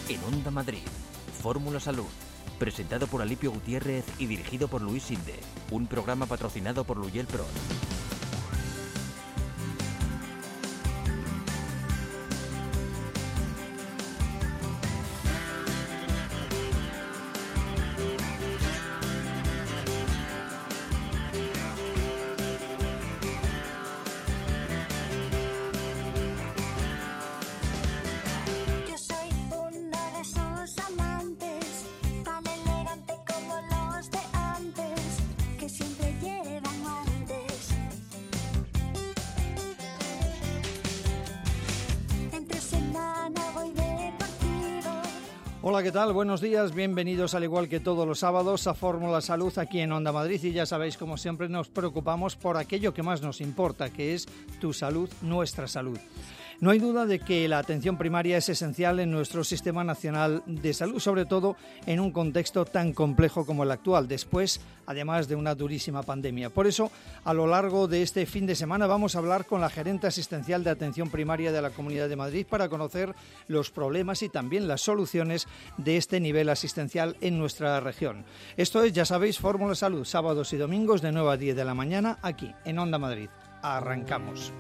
En Onda Madrid, Fórmula Salud, presentado por Alipio Gutiérrez y dirigido por Luis Sinde, un programa patrocinado por Luyel Pro. Hola, ¿qué tal? Buenos días, bienvenidos al igual que todos los sábados a Fórmula Salud aquí en Onda Madrid y ya sabéis, como siempre, nos preocupamos por aquello que más nos importa, que es tu salud, nuestra salud. No hay duda de que la atención primaria es esencial en nuestro Sistema Nacional de Salud, sobre todo en un contexto tan complejo como el actual, después, además de una durísima pandemia. Por eso, a lo largo de este fin de semana vamos a hablar con la gerente asistencial de atención primaria de la Comunidad de Madrid para conocer los problemas y también las soluciones de este nivel asistencial en nuestra región. Esto es, ya sabéis, Fórmula Salud, sábados y domingos de 9 a 10 de la mañana, aquí en Onda Madrid. Arrancamos.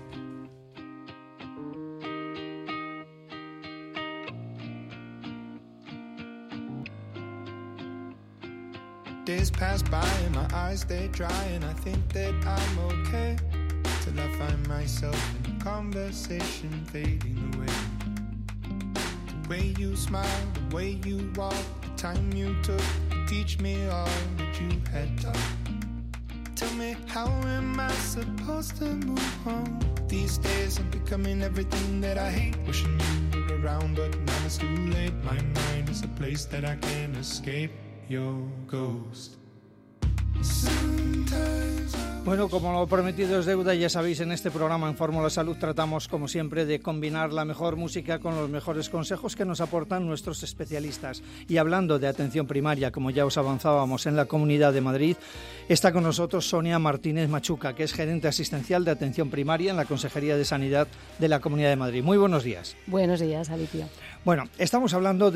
Days pass by and my eyes they dry and I think that I'm okay till I find myself in a conversation fading away. The way you smile, the way you walk, the time you took to teach me all that you had taught. Tell me, how am I supposed to move on? These days I'm becoming everything that I hate. Wishing you were around but now it's too late. My mind is a place that I can't escape. Your ghost. Bueno, como lo prometido es deuda, ya sabéis, en este programa en Fórmula Salud tratamos, como siempre, de combinar la mejor música con los mejores consejos que nos aportan nuestros especialistas. Y hablando de atención primaria, como ya os avanzábamos en la Comunidad de Madrid, está con nosotros Sonia Martínez Machuca, que es gerente asistencial de atención primaria en la Consejería de Sanidad de la Comunidad de Madrid. Muy buenos días. Buenos días, Alipio. Bueno, vamos a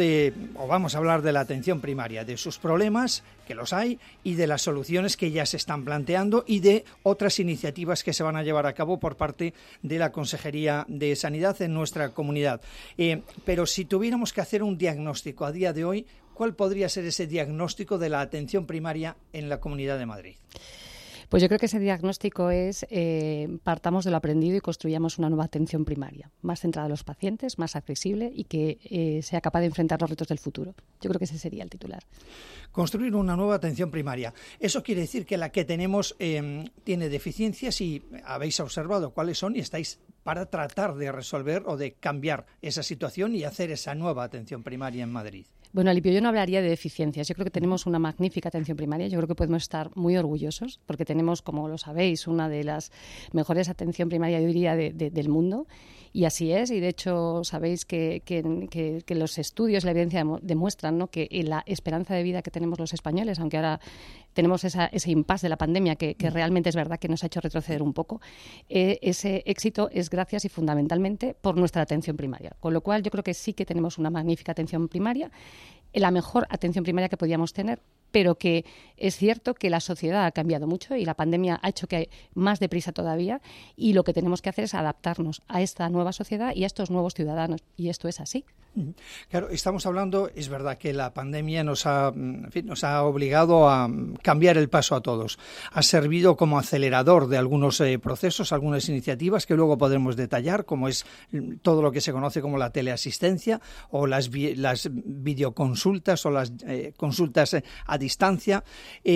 hablar de la atención primaria, de sus problemas, que los hay, y de las soluciones que ya se están planteando y de otras iniciativas que se van a llevar a cabo por parte de la Consejería de Sanidad en nuestra comunidad. Pero si tuviéramos que hacer un diagnóstico a día de hoy, ¿cuál podría ser ese diagnóstico de la atención primaria en la Comunidad de Madrid? Pues yo creo que ese diagnóstico es partamos de lo aprendido y construyamos una nueva atención primaria, más centrada en los pacientes, más accesible y que sea capaz de enfrentar los retos del futuro. Yo creo que ese sería el titular. Construir una nueva atención primaria. Eso quiere decir que la que tenemos tiene deficiencias y habéis observado cuáles son y estáis para tratar de resolver o de cambiar esa situación y hacer esa nueva atención primaria en Madrid. Bueno, Alipio, yo no hablaría de deficiencias. Yo creo que tenemos una magnífica atención primaria. Yo creo que podemos estar muy orgullosos porque tenemos, como lo sabéis, una de las mejores atención primaria, yo diría, del mundo. Y así es, y de hecho sabéis que los estudios, la evidencia demuestran, ¿no?, que la esperanza de vida que tenemos los españoles, aunque ahora tenemos ese impasse de la pandemia que realmente es verdad que nos ha hecho retroceder un poco, ese éxito es gracias y fundamentalmente por nuestra atención primaria. Con lo cual yo creo que sí que tenemos una magnífica atención primaria, la mejor atención primaria que podíamos tener, pero que es cierto que la sociedad ha cambiado mucho y la pandemia ha hecho que más deprisa todavía, y lo que tenemos que hacer es adaptarnos a esta nueva sociedad y a estos nuevos ciudadanos, y esto es así. Claro, estamos hablando, es verdad que la pandemia nos ha obligado a cambiar el paso a todos. Ha servido como acelerador de algunos procesos, algunas iniciativas que luego podremos detallar, como es todo lo que se conoce como la teleasistencia o las videoconsultas o las consultas a distancia,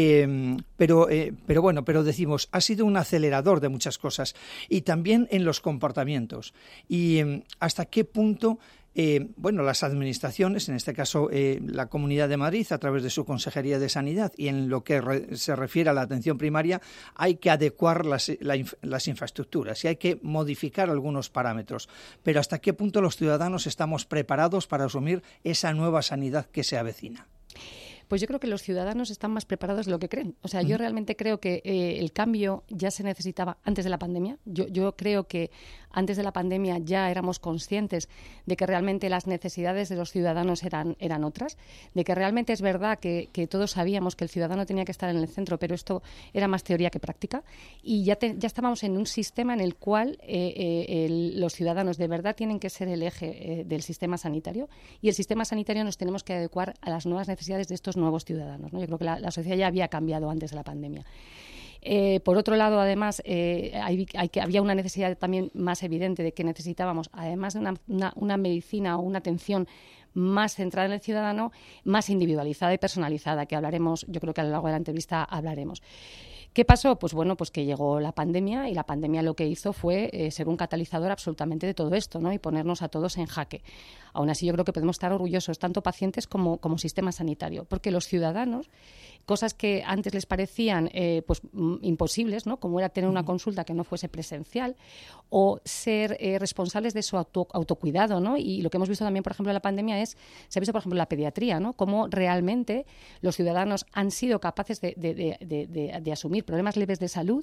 pero decimos, ha sido un acelerador de muchas cosas y también en los comportamientos. Y hasta qué punto las administraciones, en este caso la Comunidad de Madrid, a través de su Consejería de Sanidad, y en lo que se refiere a la atención primaria, hay que adecuar las infraestructuras y hay que modificar algunos parámetros. Pero ¿hasta qué punto los ciudadanos estamos preparados para asumir esa nueva sanidad que se avecina? Pues yo creo que los ciudadanos están más preparados de lo que creen. O sea, yo realmente creo que el cambio ya se necesitaba antes de la pandemia. Yo creo que antes de la pandemia ya éramos conscientes de que realmente las necesidades de los ciudadanos eran otras, de que realmente es verdad que todos sabíamos que el ciudadano tenía que estar en el centro, pero esto era más teoría que práctica, y ya estábamos en un sistema en el cual los ciudadanos de verdad tienen que ser el eje del sistema sanitario, y el sistema sanitario nos tenemos que adecuar a las nuevas necesidades de estos nuevos ciudadanos, ¿no? Yo creo que la sociedad ya había cambiado antes de la pandemia. Por otro lado, además, había una necesidad también más evidente de que necesitábamos, además de una medicina o una atención más centrada en el ciudadano, más individualizada y personalizada, que hablaremos, yo creo que a lo largo de la entrevista hablaremos. ¿Qué pasó? Pues bueno, pues que llegó la pandemia, y la pandemia lo que hizo fue ser un catalizador absolutamente de todo esto, ¿no? Y ponernos a todos en jaque. Aún así, yo creo que podemos estar orgullosos, tanto pacientes como sistema sanitario, porque los ciudadanos, cosas que antes les parecían imposibles, ¿no? Como era tener una consulta que no fuese presencial, o ser responsables de su autocuidado, ¿no? Y lo que hemos visto también, por ejemplo, en la pandemia se ha visto, por ejemplo, en la pediatría, ¿no? Cómo realmente los ciudadanos han sido capaces de asumir problemas leves de salud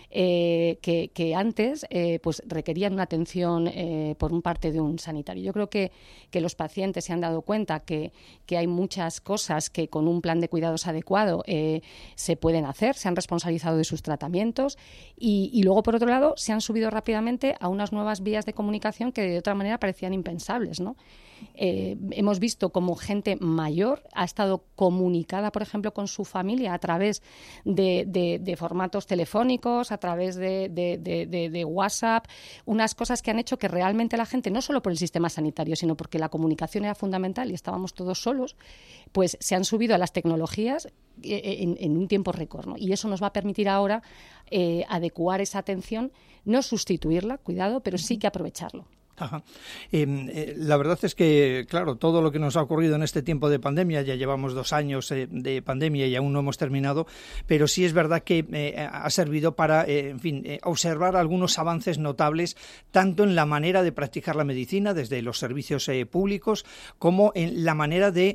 que antes pues requerían una atención por parte de un sanitario. Yo creo que los pacientes se han dado cuenta que hay muchas cosas que con un plan de cuidados adecuado se pueden hacer, se han responsabilizado de sus tratamientos y luego, por otro lado, se han subido rápidamente a unas nuevas vías de comunicación que de otra manera parecían impensables, ¿no? Hemos visto como gente mayor ha estado comunicada, por ejemplo, con su familia a través de formatos telefónicos, a través de WhatsApp, unas cosas que han hecho que realmente la gente, no solo por el sistema sanitario, sino porque la comunicación era fundamental y estábamos todos solos, pues se han subido a las tecnologías en un tiempo récord, ¿no? Y eso nos va a permitir ahora adecuar esa atención, no sustituirla, cuidado, pero sí que aprovecharlo. Ajá. La verdad es que, claro, todo lo que nos ha ocurrido en este tiempo de pandemia, ya llevamos 2 años de pandemia y aún no hemos terminado, pero sí es verdad que ha servido para, observar algunos avances notables, tanto en la manera de practicar la medicina desde los servicios públicos, como en la manera de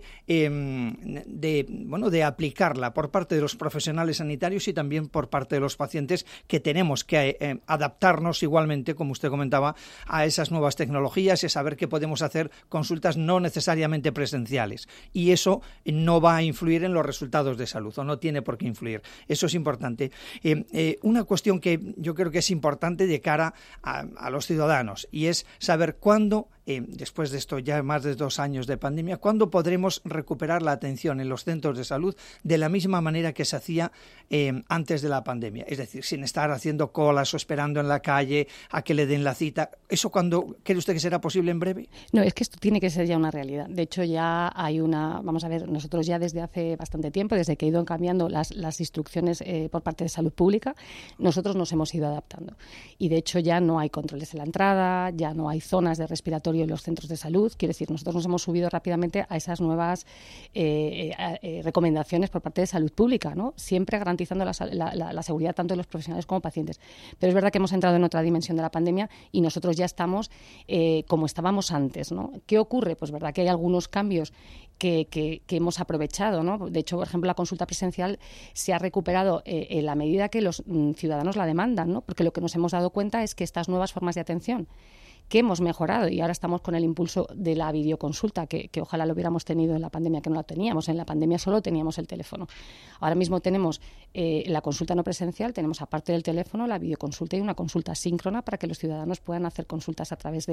aplicarla por parte de los profesionales sanitarios y también por parte de los pacientes, que tenemos que adaptarnos igualmente, como usted comentaba, a esas nuevas tecnologías y saber que podemos hacer consultas no necesariamente presenciales, y eso no va a influir en los resultados de salud, o no tiene por qué influir. Eso es importante. Una cuestión que yo creo que es importante de cara a los ciudadanos, y es saber cuándo, después de esto ya más de 2 años de pandemia, cuándo podremos recuperar la atención en los centros de salud de la misma manera que se hacía antes de la pandemia, es decir, sin estar haciendo colas o esperando en la calle a que le den la cita. ¿Eso cuándo cree usted que será posible? ¿En breve? No, es que esto tiene que ser ya una realidad. De hecho, ya hay vamos a ver, nosotros ya desde hace bastante tiempo, desde que he ido cambiando las instrucciones por parte de Salud Pública, nosotros nos hemos ido adaptando. Y de hecho ya no hay controles en la entrada, ya no hay zonas de respiratorio en los centros de salud. Quiero decir, nosotros nos hemos subido rápidamente a esas nuevas recomendaciones por parte de Salud Pública, ¿no? Siempre garantizando la seguridad tanto de los profesionales como pacientes. Pero es verdad que hemos entrado en otra dimensión de la pandemia y nosotros ya estamos como estábamos antes, ¿no? ¿Qué ocurre? Pues verdad que hay algunos cambios que hemos aprovechado, ¿no? De hecho, por ejemplo, la consulta presencial se ha recuperado en la medida que los ciudadanos la demandan, ¿no? Porque lo que nos hemos dado cuenta es que estas nuevas formas de atención que hemos mejorado, y ahora estamos con el impulso de la videoconsulta, que ojalá lo hubiéramos tenido en la pandemia, que no la teníamos. En la pandemia solo teníamos el teléfono. Ahora mismo tenemos la consulta no presencial, tenemos aparte del teléfono la videoconsulta y una consulta síncrona para que los ciudadanos puedan hacer consultas a través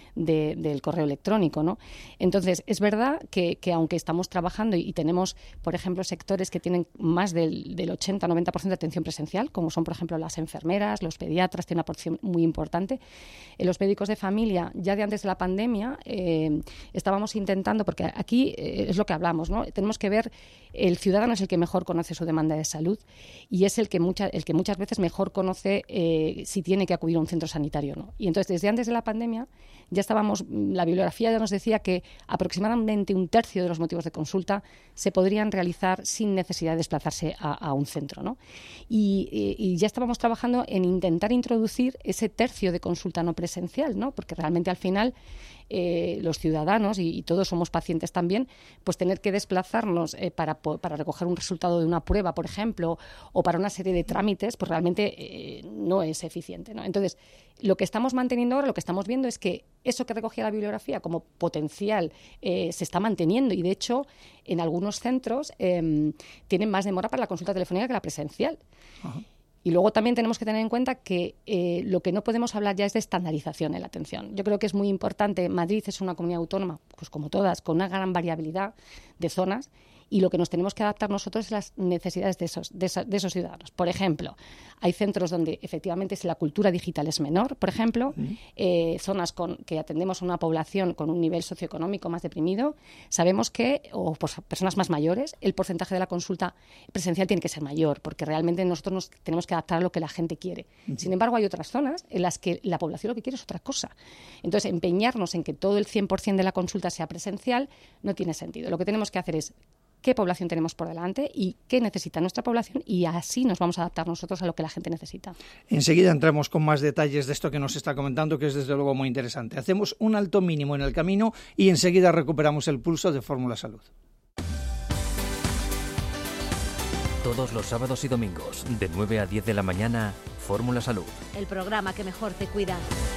del correo electrónico, ¿no? Entonces, es verdad que aunque estamos trabajando y tenemos, por ejemplo, sectores que tienen más del 80-90% de atención presencial, como son, por ejemplo, las enfermeras, los pediatras, tienen una porción muy importante. Los médicos de familia, ya de antes de la pandemia, estábamos intentando, porque aquí es lo que hablamos, ¿no? Tenemos que ver, el ciudadano es el que mejor conoce su demanda de salud y es el que muchas veces mejor conoce si tiene que acudir a un centro sanitario, ¿no? Y entonces, desde antes de la pandemia, ya la bibliografía ya nos decía que aproximadamente 1/3 de los motivos de consulta se podrían realizar sin necesidad de desplazarse a un centro, ¿no? Y ya estábamos trabajando en intentar introducir ese tercio de consulta no presencial, ¿no? ¿no? Porque realmente al final los ciudadanos, y todos somos pacientes también, pues tener que desplazarnos para recoger un resultado de una prueba, por ejemplo, o para una serie de trámites, pues realmente no es eficiente, ¿no? Entonces, lo que estamos manteniendo ahora, lo que estamos viendo es que eso que recogía la bibliografía como potencial se está manteniendo, y de hecho en algunos centros tienen más demora para la consulta telefónica que la presencial. Ajá. Y luego también tenemos que tener en cuenta que lo que no podemos hablar ya es de estandarización en la atención. Yo creo que es muy importante. Madrid es una comunidad autónoma, pues como todas, con una gran variabilidad de zonas, y lo que nos tenemos que adaptar nosotros es las necesidades de esos ciudadanos. Por ejemplo, hay centros donde efectivamente la cultura digital es menor, por ejemplo, zonas que atendemos a una población con un nivel socioeconómico más deprimido. Sabemos que, o pues, personas más mayores, el porcentaje de la consulta presencial tiene que ser mayor, porque realmente nosotros nos tenemos que adaptar a lo que la gente quiere. Sin embargo, hay otras zonas en las que la población lo que quiere es otra cosa. Entonces, empeñarnos en que todo el 100% de la consulta sea presencial no tiene sentido. Lo que tenemos que hacer es qué población tenemos por delante y qué necesita nuestra población, y así nos vamos a adaptar nosotros a lo que la gente necesita. Enseguida entramos con más detalles de esto que nos está comentando, que es desde luego muy interesante. Hacemos un alto mínimo en el camino y enseguida recuperamos el pulso de Fórmula Salud. Todos los sábados y domingos, de 9 a 10 de la mañana, Fórmula Salud. El programa que mejor te cuida.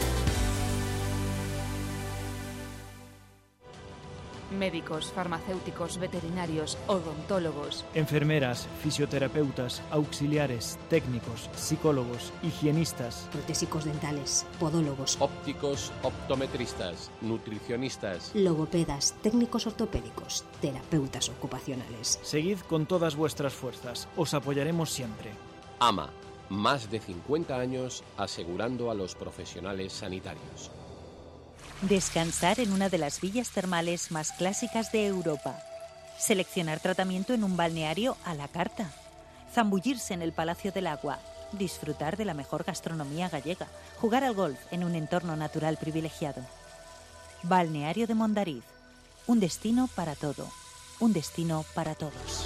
Médicos, farmacéuticos, veterinarios, odontólogos, enfermeras, fisioterapeutas, auxiliares, técnicos, psicólogos, higienistas, protésicos dentales, podólogos, ópticos, optometristas, nutricionistas, logopedas, técnicos ortopédicos, terapeutas ocupacionales. Seguid con todas vuestras fuerzas, os apoyaremos siempre. AMA, más de 50 años asegurando a los profesionales sanitarios. Descansar en una de las villas termales más clásicas de Europa. Seleccionar tratamiento en un balneario a la carta. Zambullirse en el Palacio del Agua. Disfrutar de la mejor gastronomía gallega. Jugar al golf en un entorno natural privilegiado. Balneario de Mondariz. Un destino para todo. Un destino para todos.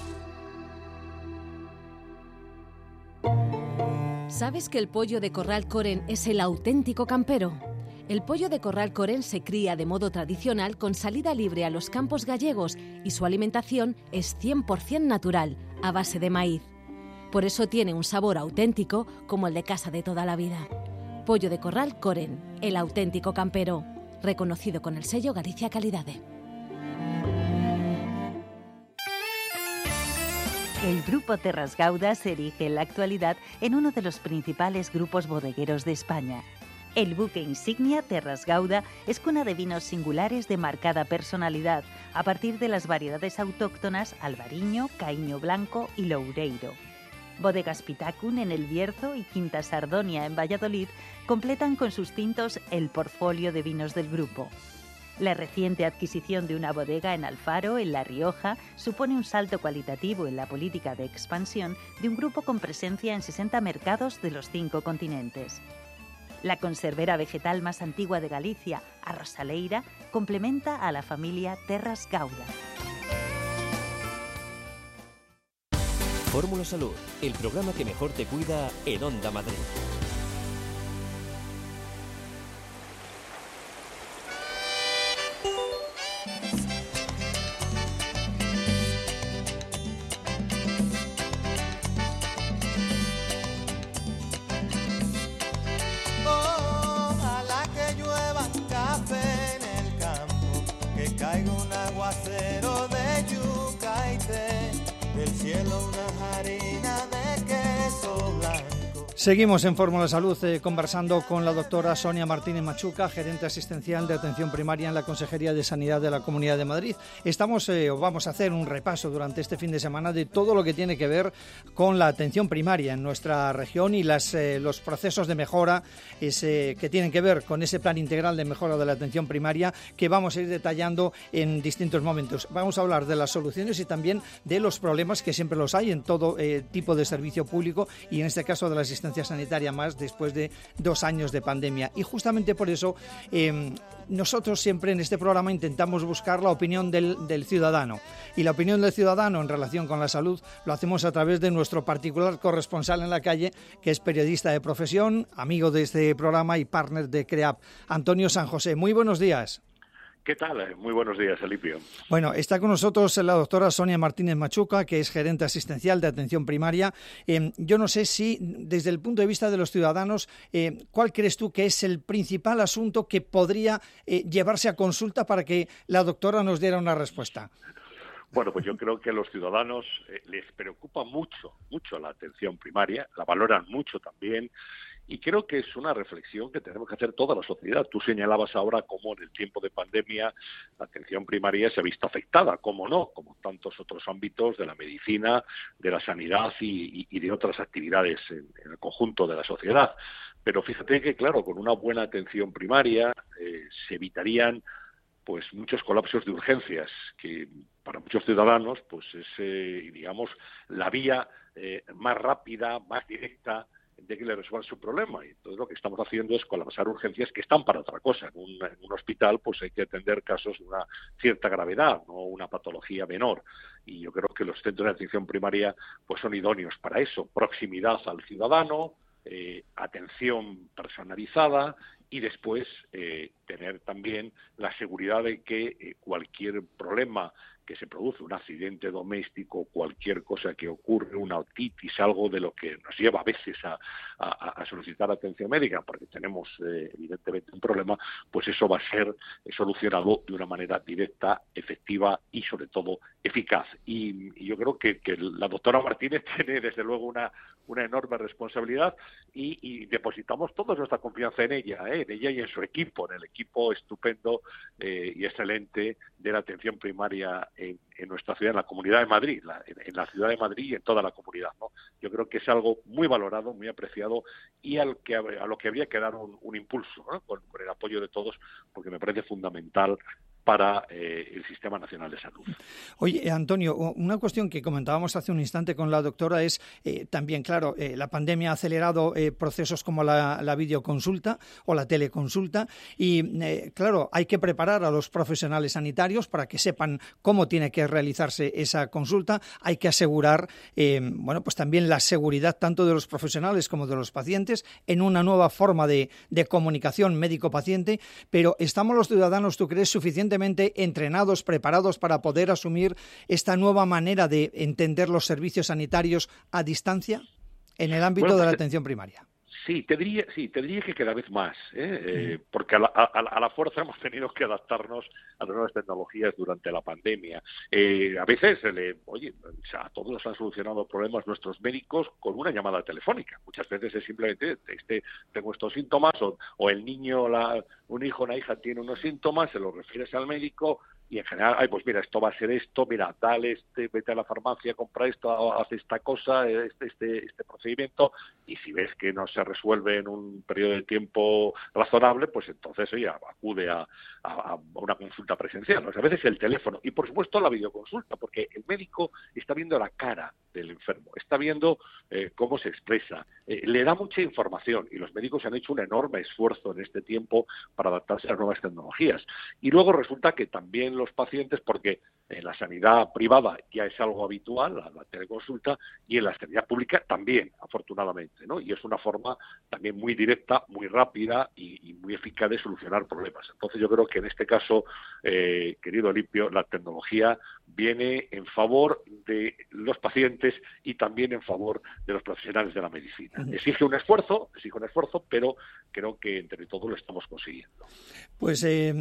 ¿Sabes que el pollo de Corral Coren es el auténtico campero? El pollo de Corral Coren se cría de modo tradicional con salida libre a los campos gallegos y su alimentación es 100% natural, a base de maíz. Por eso tiene un sabor auténtico como el de casa de toda la vida. Pollo de Corral Coren, el auténtico campero, reconocido con el sello Galicia Calidade. El Grupo Terras Gauda se erige en la actualidad en uno de los principales grupos bodegueros de España. El buque insignia Terras Gauda es cuna de vinos singulares de marcada personalidad, a partir de las variedades autóctonas Albariño, Caíño Blanco y Loureiro. Bodegas Pitacun en El Bierzo y Quinta Sardonia en Valladolid completan con sus tintos el portfolio de vinos del grupo. La reciente adquisición de una bodega en Alfaro, en La Rioja, supone un salto cualitativo en la política de expansión de un grupo con presencia en 60 mercados de los 5 continentes. La conservera vegetal más antigua de Galicia, Arrosaleira, complementa a la familia Terras Gauda. Fórmula Salud, el programa que mejor te cuida en Onda Madrid. Seguimos en Fórmula Salud conversando con la doctora Sonia Martínez Machuca, gerente asistencial de atención primaria en la Consejería de Sanidad de la Comunidad de Madrid. Vamos a hacer un repaso durante este fin de semana de todo lo que tiene que ver con la atención primaria en nuestra región y los procesos de mejora que tienen que ver con ese plan integral de mejora de la atención primaria que vamos a ir detallando en distintos momentos. Vamos a hablar de las soluciones y también de los problemas que siempre los hay en todo tipo de servicio público y en este caso de la asistencia asistencia sanitaria más después de 2 años de pandemia. Y justamente por eso nosotros siempre en este programa intentamos buscar la opinión del ciudadano. Y la opinión del ciudadano en relación con la salud lo hacemos a través de nuestro particular corresponsal en la calle, que es periodista de profesión, amigo de este programa y partner de CREAP, Antonio San José. Muy buenos días. ¿Qué tal? Muy buenos días, Alipio. Bueno, está con nosotros la doctora Sonia Martínez Machuca, que es gerente asistencial de atención primaria. Yo no sé si, desde el punto de vista de los ciudadanos, ¿cuál crees tú que es el principal asunto que podría llevarse a consulta para que la doctora nos diera una respuesta? Bueno, pues yo creo que a los ciudadanos les preocupa mucho la atención primaria, la valoran mucho también. Y creo que es una reflexión que tenemos que hacer toda la sociedad. Tú señalabas ahora cómo en el tiempo de pandemia la atención primaria se ha visto afectada, cómo no, como tantos otros ámbitos de la medicina, de la sanidad y de otras actividades en el conjunto de la sociedad. Pero fíjate que, claro, con una buena atención primaria se evitarían pues muchos colapsos de urgencias, que para muchos ciudadanos pues es, digamos, la vía más rápida, más directa de que le resuelvan su problema. Y entonces lo que estamos haciendo es colapsar urgencias que están para otra cosa. En un hospital pues hay que atender casos de una cierta gravedad, no una patología menor. Y yo creo que los centros de atención primaria pues son idóneos para eso. Proximidad al ciudadano, atención personalizada y después tener también la seguridad de que cualquier problema que se produce, un accidente doméstico, cualquier cosa que ocurre, una otitis, algo de lo que nos lleva a veces a solicitar atención médica, porque tenemos evidentemente un problema, pues eso va a ser solucionado de una manera directa, efectiva y sobre todo eficaz. Y yo creo que la doctora Martínez tiene desde luego una enorme responsabilidad y depositamos toda nuestra confianza en ella y en su equipo, en el equipo estupendo y excelente de la atención primaria en nuestra ciudad, en la Comunidad de Madrid, en la ciudad de Madrid y en toda la comunidad, ¿no? Yo creo que es algo muy valorado, muy apreciado y a lo que habría que dar un impulso, ¿no? con el apoyo de todos, porque me parece fundamental para el Sistema Nacional de Salud. Oye, Antonio, una cuestión que comentábamos hace un instante con la doctora es también, claro, la pandemia ha acelerado procesos como la videoconsulta o la teleconsulta y, claro, hay que preparar a los profesionales sanitarios para que sepan cómo tiene que realizarse esa consulta. Hay que asegurar, pues también la seguridad tanto de los profesionales como de los pacientes en una nueva forma de comunicación médico-paciente, pero ¿estamos los ciudadanos, tú crees, suficientemente entrenados, preparados para poder asumir esta nueva manera de entender los servicios sanitarios a distancia en el ámbito de la atención primaria? Sí, te diría que cada vez más, porque a la fuerza hemos tenido que adaptarnos a las nuevas tecnologías durante la pandemia. A veces, a todos nos han solucionado problemas nuestros médicos con una llamada telefónica. Muchas veces es simplemente, tengo estos síntomas, o el niño, un hijo, una hija tiene unos síntomas, se los refieres al médico, y en general, pues mira, esto va a ser esto, mira, dale vete a la farmacia, compra esto, haz esta cosa, este procedimiento, y si ves que no se resuelve en un periodo de tiempo razonable, pues entonces acude a una consulta presencial. O sea, a veces el teléfono, y por supuesto la videoconsulta, porque el médico está viendo la cara del enfermo, está viendo cómo se expresa, le da mucha información, y los médicos han hecho un enorme esfuerzo en este tiempo para adaptarse a las nuevas tecnologías. Y luego resulta que también los pacientes, porque en la sanidad privada ya es algo habitual, la teleconsulta, y en la sanidad pública también, afortunadamente, ¿no? Y es una forma también muy directa, muy rápida y muy eficaz de solucionar problemas. Entonces yo creo que en este caso, querido Olimpio, la tecnología viene en favor de los pacientes y también en favor de los profesionales de la medicina. Exige un esfuerzo, pero creo que entre todos lo estamos consiguiendo. Pues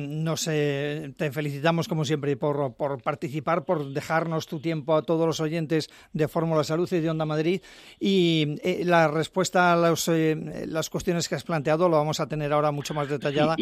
te felicitamos como siempre por participar, por dejarnos tu tiempo a todos los oyentes de Fórmula Salud y de Onda Madrid, y la respuesta a las cuestiones que has planteado lo vamos a tener ahora mucho más detallada.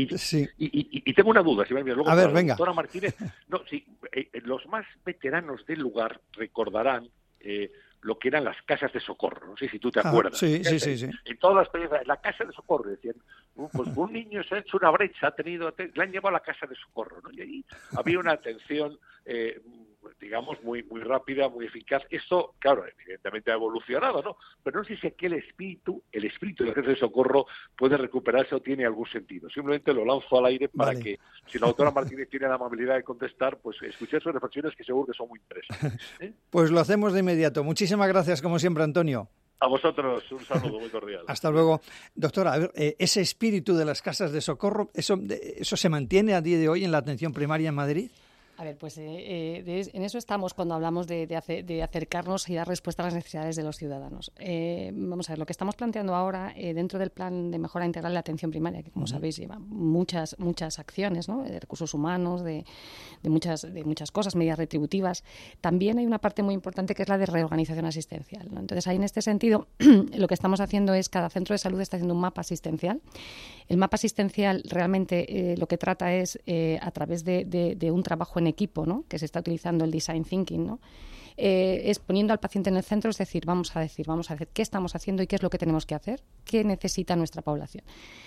Y tengo una duda, si me luego, a ver, venga. Doctora Martínez, los más veteranos del lugar recordarán lo que eran las casas de socorro, no sé si tú te acuerdas. Sí. En todas las experiencias, en la casa de socorro, decían, pues un niño se ha hecho una brecha, le han llevado a la casa de socorro, ¿no? Y ahí había una atención digamos, muy rápida, muy eficaz. Esto, claro, evidentemente ha evolucionado, ¿no? Pero no sé si aquí el espíritu del jefe de socorro puede recuperarse o tiene algún sentido. Simplemente lo lanzo al aire para que, si la doctora Martínez tiene la amabilidad de contestar, pues escuchar sus reflexiones, que seguro que son muy interesantes. Pues lo hacemos de inmediato. Muchísimas gracias, como siempre, Antonio. A vosotros, un saludo muy cordial. Hasta luego. Doctora, a ver, ese espíritu de las casas de socorro, ¿eso se mantiene a día de hoy en la atención primaria en Madrid? A ver, pues en eso estamos cuando hablamos de acercarnos y dar respuesta a las necesidades de los ciudadanos. Vamos a ver, lo que estamos planteando ahora dentro del plan de mejora integral de la atención primaria, que como sabéis lleva muchas acciones, ¿no? De recursos humanos, de muchas cosas, medidas retributivas. También hay una parte muy importante que es la de reorganización asistencial, ¿no? Entonces ahí en este sentido lo que estamos haciendo es cada centro de salud está haciendo un mapa asistencial. El mapa asistencial realmente lo que trata es a través de un trabajo en equipo, ¿no? Que se está utilizando el design thinking, ¿no? Es poniendo al paciente en el centro, es decir, vamos a decir qué estamos haciendo y qué es lo que tenemos que hacer, qué necesita nuestra población.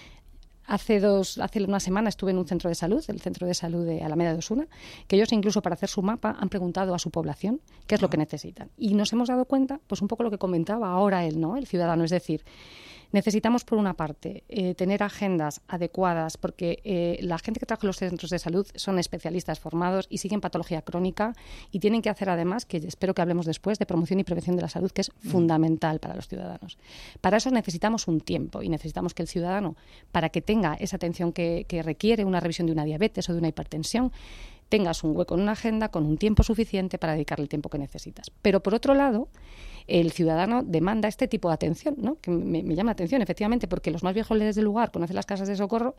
Hace una semana estuve en un centro de salud, el centro de salud de Alameda de Osuna, que ellos incluso para hacer su mapa han preguntado a su población qué es lo que necesitan. Y nos hemos dado cuenta, pues un poco lo que comentaba ahora él, ¿no? El ciudadano, es decir, necesitamos, por una parte, tener agendas adecuadas, porque la gente que trabaja en los centros de salud son especialistas formados y siguen patología crónica y tienen que hacer, además, que espero que hablemos después, de promoción y prevención de la salud, que es fundamental para los ciudadanos. Para eso necesitamos un tiempo y necesitamos que el ciudadano, para que tenga esa atención que requiere una revisión de una diabetes o de una hipertensión, tengas un hueco en una agenda con un tiempo suficiente para dedicarle el tiempo que necesitas. Pero, por otro lado, el ciudadano demanda este tipo de atención, ¿no? Que me llama la atención, efectivamente, porque los más viejos del lugar conocen las casas de socorro.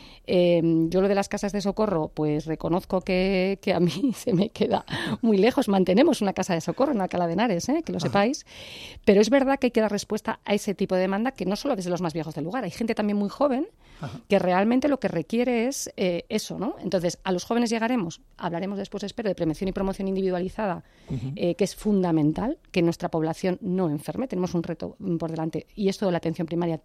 Yo lo de las casas de socorro, pues reconozco que a mí se me queda muy lejos. Mantenemos una casa de socorro en Alcalá de Henares, que lo sepáis, pero es verdad que hay que dar respuesta a ese tipo de demanda, que no solo desde los más viejos del lugar. Hay gente también muy joven que realmente lo que requiere es eso, ¿no? Entonces, a los jóvenes llegaremos, hablaremos después, espero, de prevención y promoción individualizada, que es fundamental que nuestra población no enferme. Tenemos un reto por delante y esto de la atención primaria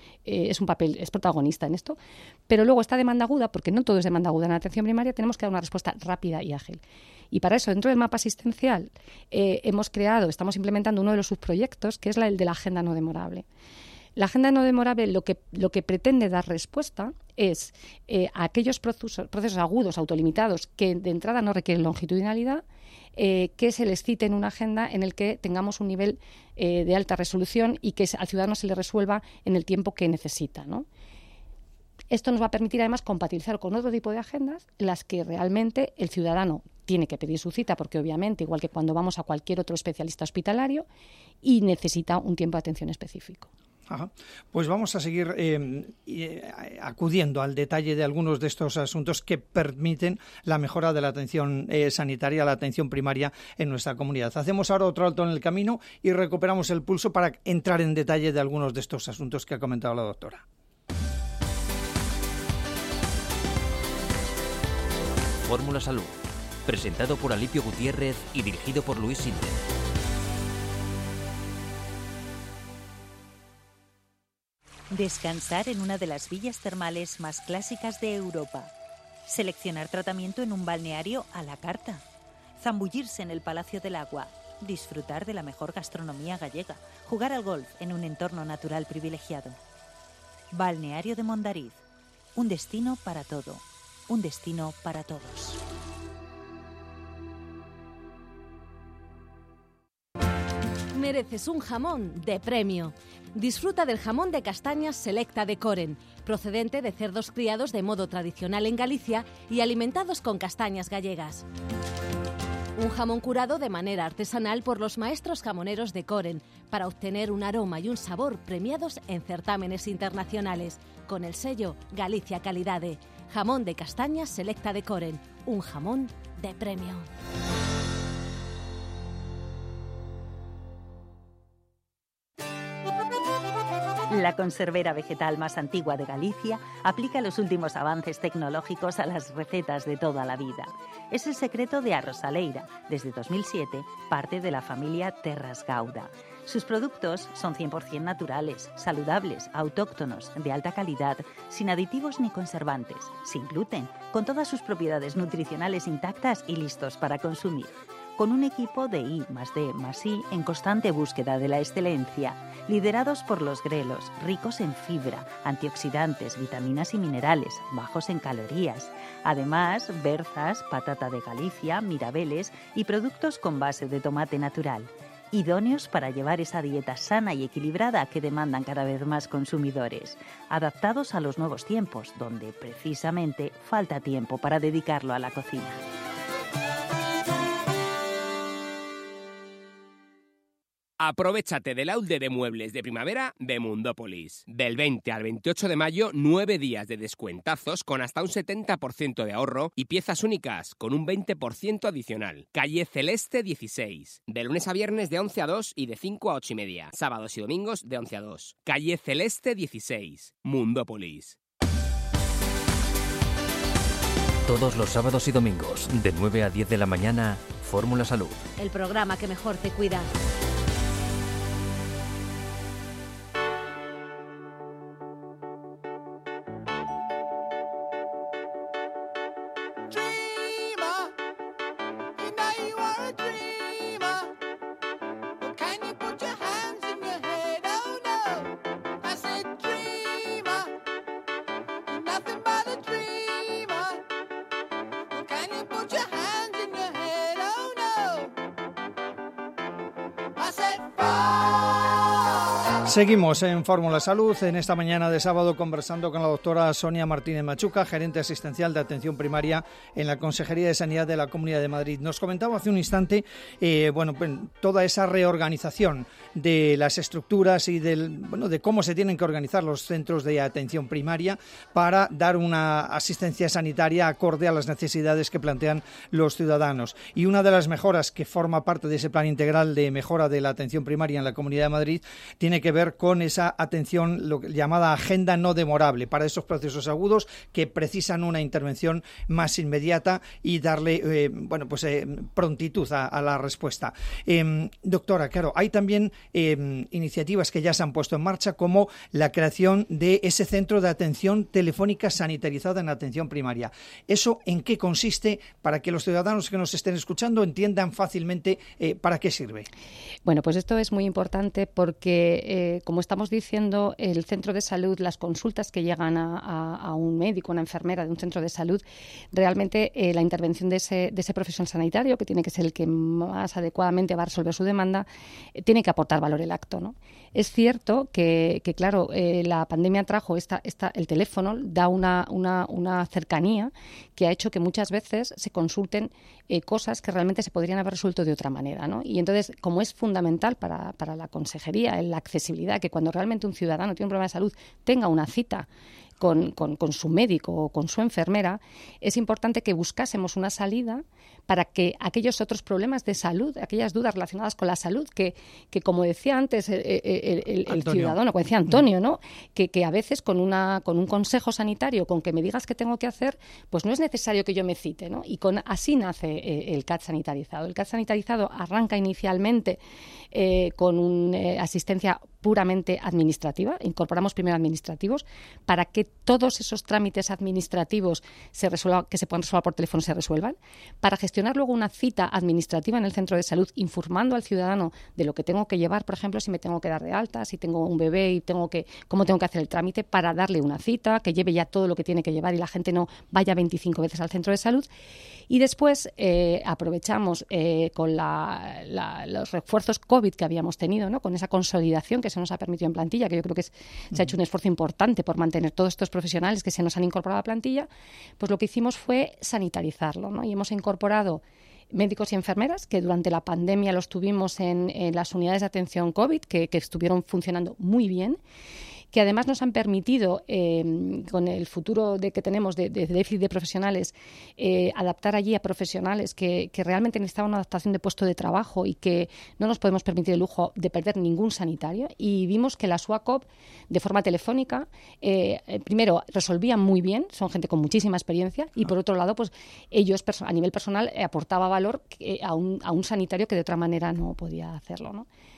es protagonista en esto, pero luego esta demanda aguda, porque no todo es demanda aguda en la atención primaria, tenemos que dar una respuesta rápida y ágil. Y para eso, dentro del mapa asistencial, estamos implementando uno de los subproyectos, que es el de la agenda no demorable. La agenda no demorable lo que pretende dar respuesta es a aquellos procesos agudos, autolimitados, que de entrada no requieren longitudinalidad, que se les cite en una agenda en el que tengamos un nivel de alta resolución y que al ciudadano se le resuelva en el tiempo que necesita, ¿no? Esto nos va a permitir, además, compatibilizar con otro tipo de agendas, las que realmente el ciudadano tiene que pedir su cita, porque obviamente, igual que cuando vamos a cualquier otro especialista hospitalario, y necesita un tiempo de atención específico. Ajá. Pues vamos a seguir acudiendo al detalle de algunos de estos asuntos que permiten la mejora de la atención sanitaria, la atención primaria en nuestra comunidad. Hacemos ahora otro alto en el camino y recuperamos el pulso para entrar en detalle de algunos de estos asuntos que ha comentado la doctora. Fórmula Salud, presentado por Alipio Gutiérrez y dirigido por Luis Sinde. Descansar en una de las villas termales más clásicas de Europa. Seleccionar tratamiento en un balneario a la carta. Zambullirse en el Palacio del Agua. Disfrutar de la mejor gastronomía gallega. Jugar al golf en un entorno natural privilegiado. Balneario de Mondariz. Un destino para todo. Un destino para todos. Mereces un jamón de premio. Disfruta del jamón de castañas Selecta de Coren, procedente de cerdos criados de modo tradicional en Galicia y alimentados con castañas gallegas. Un jamón curado de manera artesanal por los maestros jamoneros de Coren para obtener un aroma y un sabor premiados en certámenes internacionales, con el sello Galicia Calidade. Jamón de castañas Selecta de Coren, un jamón de premio. La conservera vegetal más antigua de Galicia aplica los últimos avances tecnológicos a las recetas de toda la vida. Es el secreto de Arrosaleira, desde 2007, parte de la familia Terras Gauda. Sus productos son 100% naturales, saludables, autóctonos, de alta calidad, sin aditivos ni conservantes, sin gluten, con todas sus propiedades nutricionales intactas y listos para consumir. con un equipo de I+D+I en constante búsqueda de la excelencia, liderados por los grelos, ricos en fibra, antioxidantes, vitaminas y minerales, bajos en calorías. Además, berzas, patata de Galicia, mirabeles y productos con base de tomate natural, idóneos para llevar esa dieta sana y equilibrada que demandan cada vez más consumidores, adaptados a los nuevos tiempos, donde precisamente falta tiempo para dedicarlo a la cocina. Aprovechate del outlet de muebles de primavera de Mundópolis. Del 20 al 28 de mayo, 9 días de descuentazos con hasta un 70% de ahorro y piezas únicas con un 20% adicional. Calle Celeste 16. De lunes a viernes de 11 a 2 y de 5 a 8 y media. Sábados y domingos de 11 a 2. Calle Celeste 16. Mundópolis. Todos los sábados y domingos, de 9 a 10 de la mañana, Fórmula Salud. El programa que mejor te cuida. Seguimos en Fórmula Salud, en esta mañana de sábado conversando con la doctora Sonia Martínez Machuca, gerente asistencial de atención primaria en la Consejería de Sanidad de la Comunidad de Madrid. Nos comentaba hace un instante toda esa reorganización de las estructuras y de cómo se tienen que organizar los centros de atención primaria para dar una asistencia sanitaria acorde a las necesidades que plantean los ciudadanos. Y una de las mejoras que forma parte de ese plan integral de mejora de la atención primaria en la Comunidad de Madrid tiene que ver con esa atención llamada agenda no demorable para esos procesos agudos que precisan una intervención más inmediata y darle prontitud a la respuesta. Doctora, claro, hay también iniciativas que ya se han puesto en marcha, como la creación de ese centro de atención telefónica sanitarizada en atención primaria. ¿Eso en qué consiste, para que los ciudadanos que nos estén escuchando entiendan fácilmente para qué sirve? Bueno, pues esto es muy importante porque como estamos diciendo, el centro de salud, las consultas que llegan a un médico, una enfermera de un centro de salud, realmente la intervención de ese profesional sanitario, que tiene que ser el que más adecuadamente va a resolver su demanda, tiene que aportar valor el acto, ¿no? Es cierto que claro, la pandemia trajo el teléfono, da una cercanía que ha hecho que muchas veces se consulten cosas que realmente se podrían haber resuelto de otra manera, ¿no? Y entonces, como es fundamental para la consejería la accesibilidad, que cuando realmente un ciudadano tiene un problema de salud tenga una cita con su médico o con su enfermera, es importante que buscásemos una salida para que aquellos otros problemas de salud, aquellas dudas relacionadas con la salud, que como decía antes el ciudadano, como decía Antonio, ¿no? Que a veces con un consejo sanitario, con que me digas qué tengo que hacer, pues no es necesario que yo me cite, ¿no? Y así nace el CAT sanitarizado. El CAT sanitarizado arranca inicialmente con una asistencia puramente administrativa. Incorporamos primero administrativos para que todos esos trámites administrativos que se puedan resolver por teléfono se resuelvan, para gestionar luego una cita administrativa en el centro de salud, informando al ciudadano de lo que tengo que llevar, por ejemplo, si me tengo que dar de alta, si tengo un bebé y cómo tengo que hacer el trámite, para darle una cita, que lleve ya todo lo que tiene que llevar y la gente no vaya 25 veces al centro de salud. Y después aprovechamos con los refuerzos COVID que habíamos tenido, ¿no? Con esa consolidación que se nos ha permitido en plantilla, que yo creo que se ha hecho un esfuerzo importante por mantener todos estos profesionales que se nos han incorporado a plantilla, pues lo que hicimos fue sanitarizarlo, ¿no? Y hemos incorporado médicos y enfermeras, que durante la pandemia los tuvimos en las unidades de atención COVID, que estuvieron funcionando muy bien, que además nos han permitido, con el futuro que tenemos de déficit de profesionales, adaptar allí a profesionales que realmente necesitaban una adaptación de puesto de trabajo y que no nos podemos permitir el lujo de perder ningún sanitario. Y vimos que la SUACOP, de forma telefónica, primero resolvían muy bien, son gente con muchísima experiencia, y por otro lado, pues ellos a nivel personal aportaba valor a un sanitario que de otra manera no podía hacerlo, ¿no?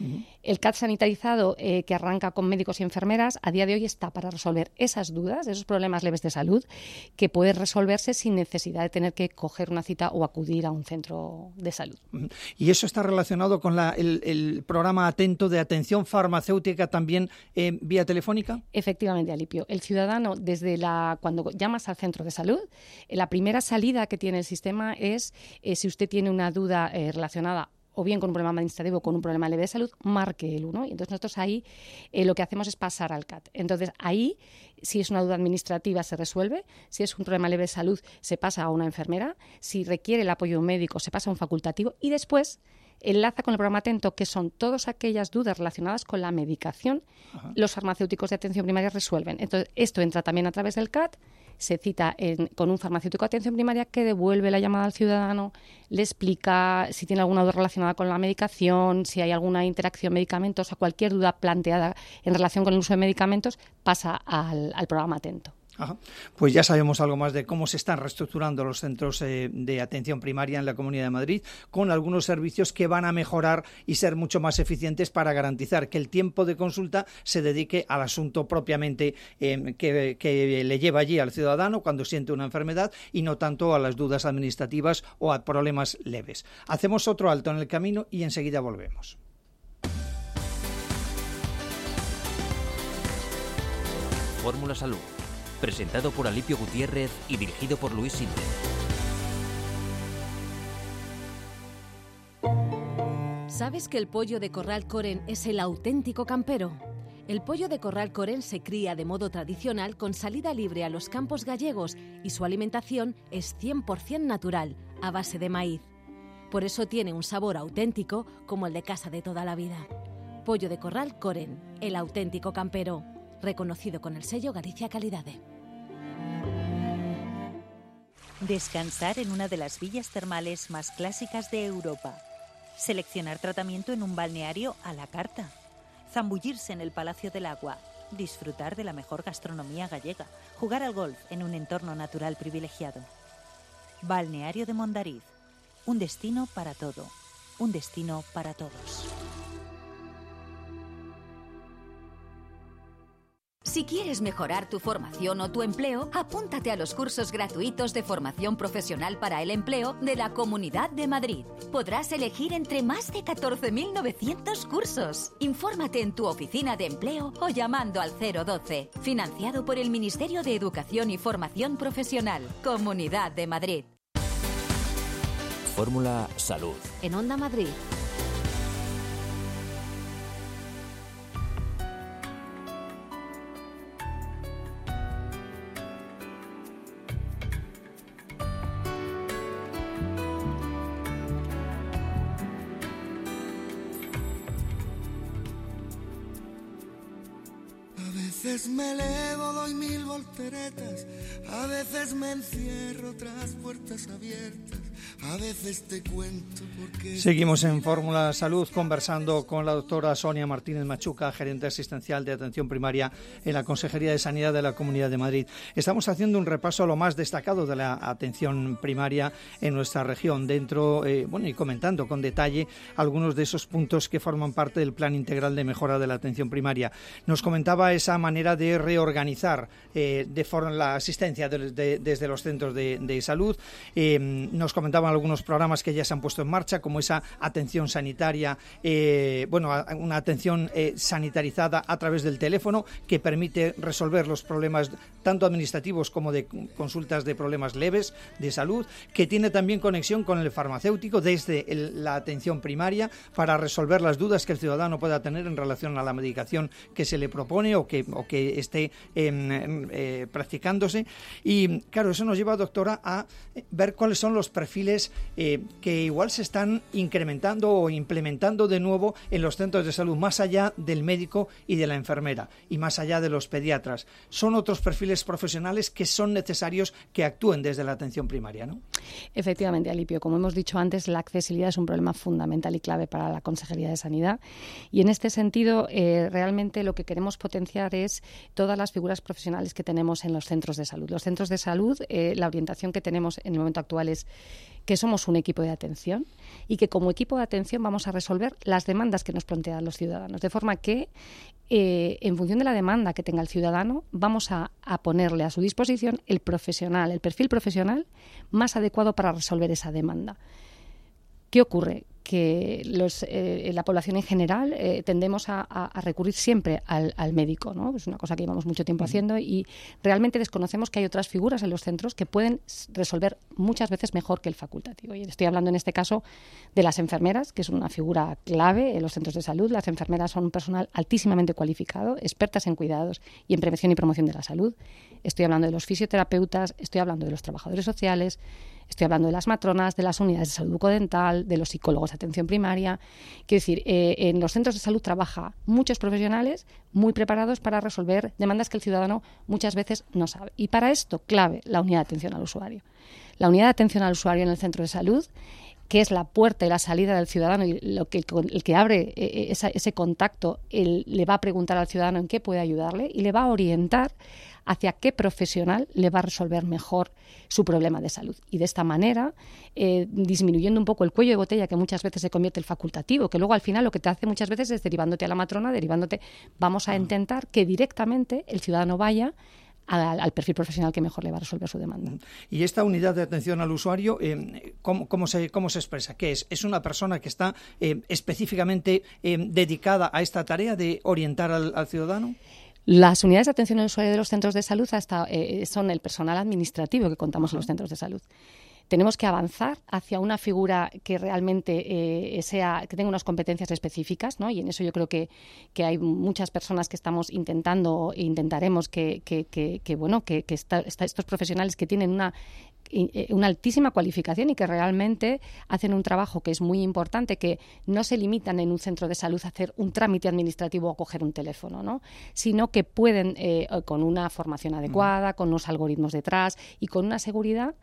El CAT sanitarizado, que arranca con médicos y enfermeras, a día de hoy está para resolver esas dudas, esos problemas leves de salud, que pueden resolverse sin necesidad de tener que coger una cita o acudir a un centro de salud. ¿Y eso está relacionado con el programa Atento de atención farmacéutica también vía telefónica? Efectivamente, Alipio. El ciudadano, cuando llamas al centro de salud, la primera salida que tiene el sistema es si usted tiene una duda relacionada o bien con un problema administrativo o con un problema leve de salud, marque el 1. Y entonces nosotros ahí lo que hacemos es pasar al CAT. Entonces ahí, si es una duda administrativa, se resuelve. Si es un problema leve de salud, se pasa a una enfermera. Si requiere el apoyo de un médico, se pasa a un facultativo. Y después enlaza con el programa Atento, que son todas aquellas dudas relacionadas con la medicación. Ajá. Los farmacéuticos de atención primaria resuelven. Entonces esto entra también a través del CAT. Se cita con un farmacéutico de atención primaria que devuelve la llamada al ciudadano, le explica si tiene alguna duda relacionada con la medicación, si hay alguna interacción medicamentosa, cualquier duda planteada en relación con el uso de medicamentos, pasa al programa Atento. Ajá. Pues ya sabemos algo más de cómo se están reestructurando los centros de atención primaria en la Comunidad de Madrid, con algunos servicios que van a mejorar y ser mucho más eficientes para garantizar que el tiempo de consulta se dedique al asunto propiamente que le lleva allí al ciudadano cuando siente una enfermedad y no tanto a las dudas administrativas o a problemas leves. Hacemos otro alto en el camino y enseguida volvemos. Fórmula Salud. Presentado por Alipio Gutiérrez y dirigido por Luis Sinde. ¿Sabes que el pollo de corral Coren es el auténtico campero? El pollo de corral Coren se cría de modo tradicional con salida libre a los campos gallegos y su alimentación es 100% natural, a base de maíz. Por eso tiene un sabor auténtico como el de casa de toda la vida. Pollo de corral Coren, el auténtico campero. Reconocido con el sello Galicia Calidade. Descansar en una de las villas termales más clásicas de Europa. Seleccionar tratamiento en un balneario a la carta. Zambullirse en el Palacio del Agua. Disfrutar de la mejor gastronomía gallega. Jugar al golf en un entorno natural privilegiado. Balneario de Mondariz. Un destino para todo. Un destino para todos. Si quieres mejorar tu formación o tu empleo, apúntate a los cursos gratuitos de formación profesional para el empleo de la Comunidad de Madrid. Podrás elegir entre más de 14.900 cursos. Infórmate en tu oficina de empleo o llamando al 012. Financiado por el Ministerio de Educación y Formación Profesional. Comunidad de Madrid. Fórmula Salud. En Onda Madrid. A veces me elevo, doy 1000 volteretas, a veces me encierro tras puertas abiertas, a veces te cuento porque... Seguimos en Fórmula Salud conversando con la doctora Sonia Martínez Machuca, gerente asistencial de atención primaria en la Consejería de Sanidad de la Comunidad de Madrid. Estamos haciendo un repaso a lo más destacado de la atención primaria en nuestra región, dentro, y comentando con detalle algunos de esos puntos que forman parte del Plan Integral de Mejora de la Atención Primaria. Nos comentaba esa manera de reorganizar la asistencia desde los centros de salud. Nos comentaban algunos programas que ya se han puesto en marcha, como esa atención sanitaria, una atención sanitarizada a través del teléfono, que permite resolver los problemas tanto administrativos como de consultas de problemas leves de salud, que tiene también conexión con el farmacéutico desde la atención primaria para resolver las dudas que el ciudadano pueda tener en relación a la medicación que se le propone o que esté practicándose. Y claro, eso nos lleva, doctora, a ver cuáles son los perfiles que igual se están incrementando o implementando de nuevo en los centros de salud, más allá del médico y de la enfermera y más allá de los pediatras. Son otros perfiles profesionales que son necesarios que actúen desde la atención primaria, ¿no? Efectivamente, Alipio. Como hemos dicho antes, la accesibilidad es un problema fundamental y clave para la Consejería de Sanidad, y en este sentido realmente lo que queremos potenciar es es todas las figuras profesionales que tenemos en los centros de salud. Los centros de salud, la orientación que tenemos en el momento actual es que somos un equipo de atención y que como equipo de atención vamos a resolver las demandas que nos plantean los ciudadanos. De forma que, en función de la demanda que tenga el ciudadano, vamos a ponerle a su disposición el perfil profesional más adecuado para resolver esa demanda. ¿Qué ocurre? Que la población en general tendemos a recurrir siempre al médico, ¿no? Es una cosa que llevamos mucho tiempo haciendo y realmente desconocemos que hay otras figuras en los centros que pueden resolver muchas veces mejor que el facultativo. Y estoy hablando en este caso de las enfermeras, que es una figura clave en los centros de salud. Las enfermeras son un personal altísimamente cualificado, expertas en cuidados y en prevención y promoción de la salud. Estoy hablando de los fisioterapeutas, estoy hablando de los trabajadores sociales, estoy hablando de las matronas, de las unidades de salud bucodental, de los psicólogos de atención primaria. Quiero decir, en los centros de salud trabaja muchos profesionales muy preparados para resolver demandas que el ciudadano muchas veces no sabe. Y para esto, clave, la unidad de atención al usuario. La unidad de atención al usuario en el centro de salud, que es la puerta y la salida del ciudadano y el que abre ese contacto, le va a preguntar al ciudadano en qué puede ayudarle y le va a orientar hacia qué profesional le va a resolver mejor su problema de salud. Y de esta manera, disminuyendo un poco el cuello de botella que muchas veces se convierte en facultativo, que luego al final lo que te hace muchas veces es derivándote a la matrona, vamos a intentar que directamente el ciudadano vaya al perfil profesional que mejor le va a resolver su demanda. Y esta unidad de atención al usuario, ¿cómo se expresa? ¿Qué es? ¿Es una persona que está específicamente dedicada a esta tarea de orientar al ciudadano? Las unidades de atención al usuario de los centros de salud son el personal administrativo que contamos en los centros de salud. Tenemos que avanzar hacia una figura que realmente que tenga unas competencias específicas, ¿no? Y en eso yo creo que hay muchas personas que estamos intentando e intentaremos que estos profesionales que tienen una altísima cualificación y que realmente hacen un trabajo que es muy importante, que no se limitan en un centro de salud a hacer un trámite administrativo o a coger un teléfono, ¿no? Sino que pueden, con una formación adecuada, con unos algoritmos detrás y con una seguridad,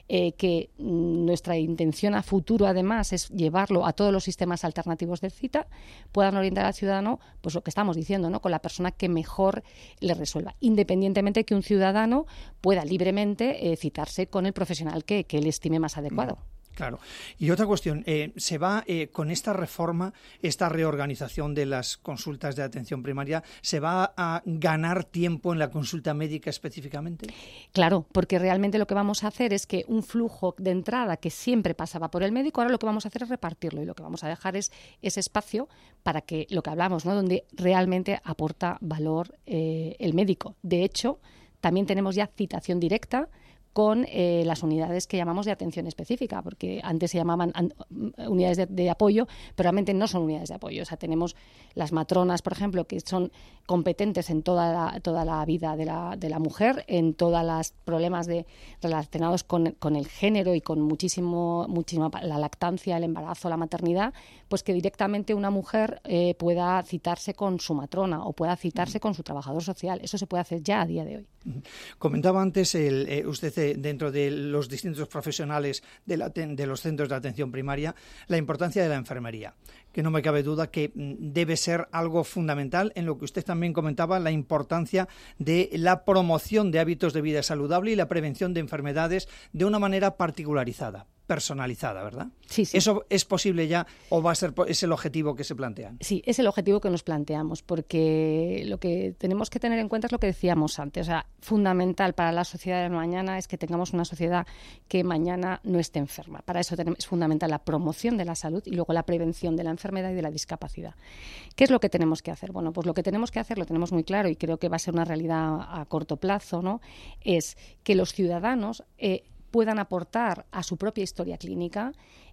que nuestra intención a futuro además es llevarlo a todos los sistemas alternativos de cita, puedan orientar al ciudadano, pues lo que estamos diciendo, ¿no? Con la persona que mejor le resuelva, independientemente de que un ciudadano pueda libremente citarse con el profesional que él estime más adecuado. Claro. Y otra cuestión, ¿se va con esta reforma, esta reorganización de las consultas de atención primaria, se va a ganar tiempo en la consulta médica específicamente? Claro, porque realmente lo que vamos a hacer es que un flujo de entrada que siempre pasaba por el médico, ahora lo que vamos a hacer es repartirlo y lo que vamos a dejar es ese espacio para que lo que hablamos, ¿no? Donde realmente aporta valor el médico. De hecho, también tenemos ya citación directa con las unidades que llamamos de atención específica, porque antes se llamaban unidades de apoyo, pero realmente no son unidades de apoyo. O sea, tenemos las matronas, por ejemplo, que son competentes en toda la vida de la mujer, en todos los problemas relacionados con el género y con muchísima la lactancia, el embarazo, la maternidad, pues que directamente una mujer pueda citarse con su matrona o pueda citarse con su trabajador social. Eso se puede hacer ya a día de hoy. Comentaba antes usted dentro de los distintos profesionales de los centros de atención primaria la importancia de la enfermería, que no me cabe duda que debe ser algo fundamental en lo que usted también comentaba, la importancia de la promoción de hábitos de vida saludable y la prevención de enfermedades de una manera particularizada, personalizada, ¿verdad? Sí. ¿Eso es posible ya o es el objetivo que se plantean? Sí, es el objetivo que nos planteamos, porque lo que tenemos que tener en cuenta es lo que decíamos antes. O sea, fundamental para la sociedad de mañana es que tengamos una sociedad que mañana no esté enferma. Para eso es fundamental la promoción de la salud y luego la prevención de la enfermedad y de la discapacidad. ¿Qué es lo que tenemos que hacer? Bueno, pues lo que tenemos que hacer, lo tenemos muy claro y creo que va a ser una realidad a corto plazo, ¿no? Es que los ciudadanos puedan aportar a su propia historia clínica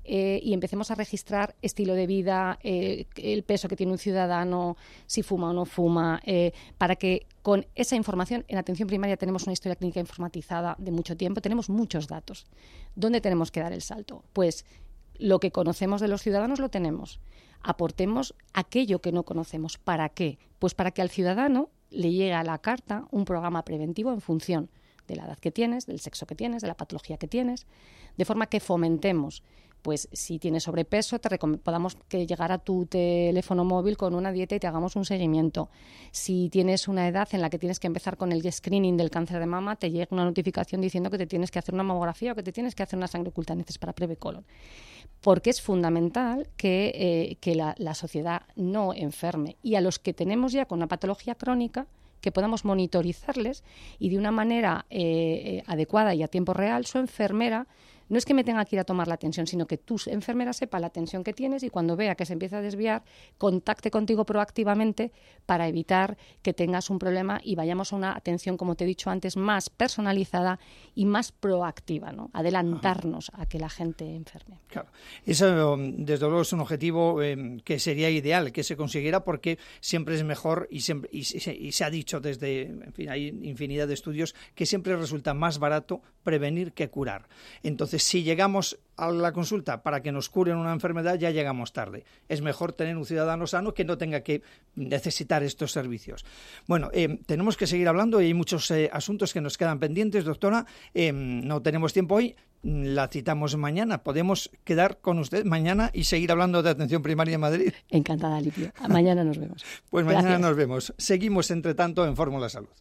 y empecemos a registrar estilo de vida, el peso que tiene un ciudadano, si fuma o no fuma, para que con esa información en atención primaria tenemos una historia clínica informatizada de mucho tiempo, tenemos muchos datos. ¿Dónde tenemos que dar el salto? Pues lo que conocemos de los ciudadanos lo tenemos. Aportemos aquello que no conocemos. ¿Para qué? Pues para que al ciudadano le llegue a la carta un programa preventivo en función de la edad que tienes, del sexo que tienes, de la patología que tienes, de forma que fomentemos pues si tienes sobrepeso, podamos que llegar a tu teléfono móvil con una dieta y te hagamos un seguimiento. Si tienes una edad en la que tienes que empezar con el screening del cáncer de mama, te llega una notificación diciendo que te tienes que hacer una mamografía o que te tienes que hacer una sangre oculta para Prevecolon. Porque es fundamental que la sociedad no enferme. Y a los que tenemos ya con una patología crónica, que podamos monitorizarles y de una manera adecuada y a tiempo real, su enfermera, no es que me tenga que ir a tomar la tensión, sino que tu enfermera sepa la tensión que tienes y cuando vea que se empieza a desviar, contacte contigo proactivamente para evitar que tengas un problema y vayamos a una atención, como te he dicho antes, más personalizada y más proactiva, ¿no? Adelantarnos a que la gente enferme. Claro, eso desde luego es un objetivo que sería ideal que se consiguiera, porque siempre es mejor y se ha dicho desde, en fin, hay infinidad de estudios que siempre resulta más barato prevenir que curar. Entonces, si llegamos a la consulta para que nos curen una enfermedad, ya llegamos tarde. Es mejor tener un ciudadano sano que no tenga que necesitar estos servicios. Bueno, tenemos que seguir hablando y hay muchos asuntos que nos quedan pendientes, doctora. No tenemos tiempo hoy. La citamos mañana. Podemos quedar con usted mañana y seguir hablando de atención primaria en Madrid. Encantada, Lipio. Mañana nos vemos. Pues mañana nos vemos. Seguimos, entre tanto, en Fórmula Salud.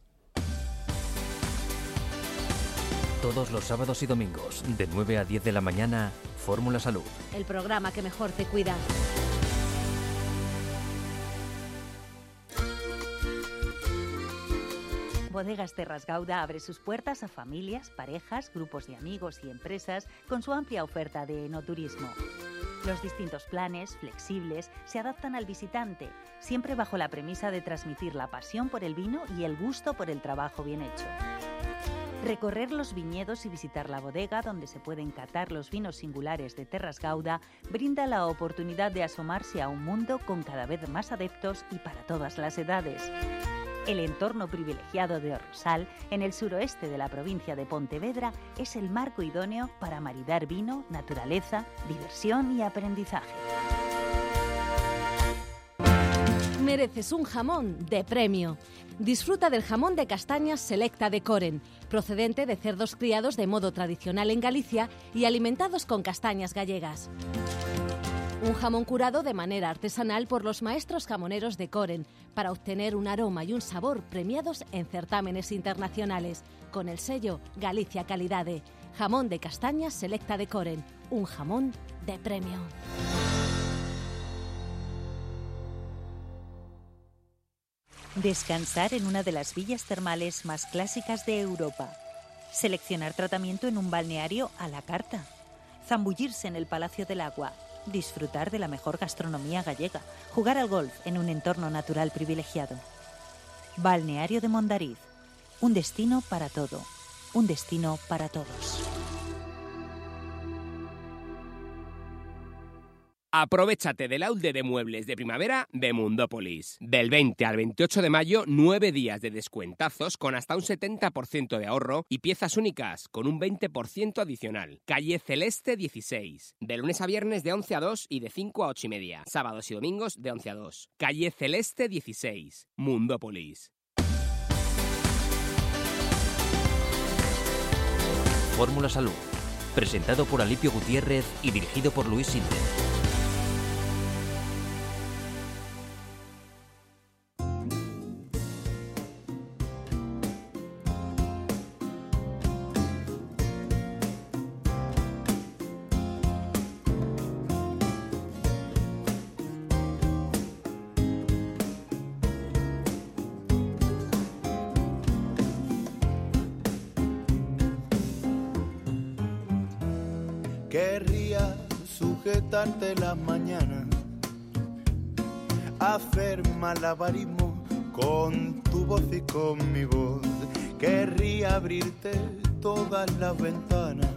Todos los sábados y domingos, de 9 a 10 de la mañana, Fórmula Salud. El programa que mejor te cuida. Bodegas Terras Gauda abre sus puertas a familias, parejas, grupos de amigos y empresas con su amplia oferta de enoturismo. Los distintos planes, flexibles, se adaptan al visitante, siempre bajo la premisa de transmitir la pasión por el vino y el gusto por el trabajo bien hecho. Recorrer los viñedos y visitar la bodega donde se pueden catar los vinos singulares de Terras Gauda brinda la oportunidad de asomarse a un mundo con cada vez más adeptos y para todas las edades. El entorno privilegiado de Orrosal, en el suroeste de la provincia de Pontevedra, es el marco idóneo para maridar vino, naturaleza, diversión y aprendizaje. Mereces un jamón de premio. Disfruta del jamón de castañas Selecta de Coren, procedente de cerdos criados de modo tradicional en Galicia y alimentados con castañas gallegas. Un jamón curado de manera artesanal por los maestros jamoneros de Coren para obtener un aroma y un sabor premiados en certámenes internacionales, con el sello Galicia Calidade. Jamón de castañas Selecta de Coren, un jamón de premio. Descansar en una de las villas termales más clásicas de Europa. Seleccionar tratamiento en un balneario a la carta. Zambullirse en el Palacio del Agua. Disfrutar de la mejor gastronomía gallega. Jugar al golf en un entorno natural privilegiado. Balneario de Mondariz. Un destino para todo. Un destino para todos. Aprovechate del outlet de muebles de primavera de Mundópolis. Del 20 al 28 de mayo, 9 días de descuentazos con hasta un 70% de ahorro y piezas únicas con un 20% adicional. Calle Celeste 16. De lunes a viernes de 11 a 2 y de 5 a 8 y media. Sábados y domingos de 11 a 2. Calle Celeste 16. Mundópolis. Fórmula Salud. Presentado por Alipio Gutiérrez y dirigido por Luis Sinde. Querría sujetarte las mañanas, hacer malabarismo con tu voz y con mi voz. Querría abrirte todas las ventanas,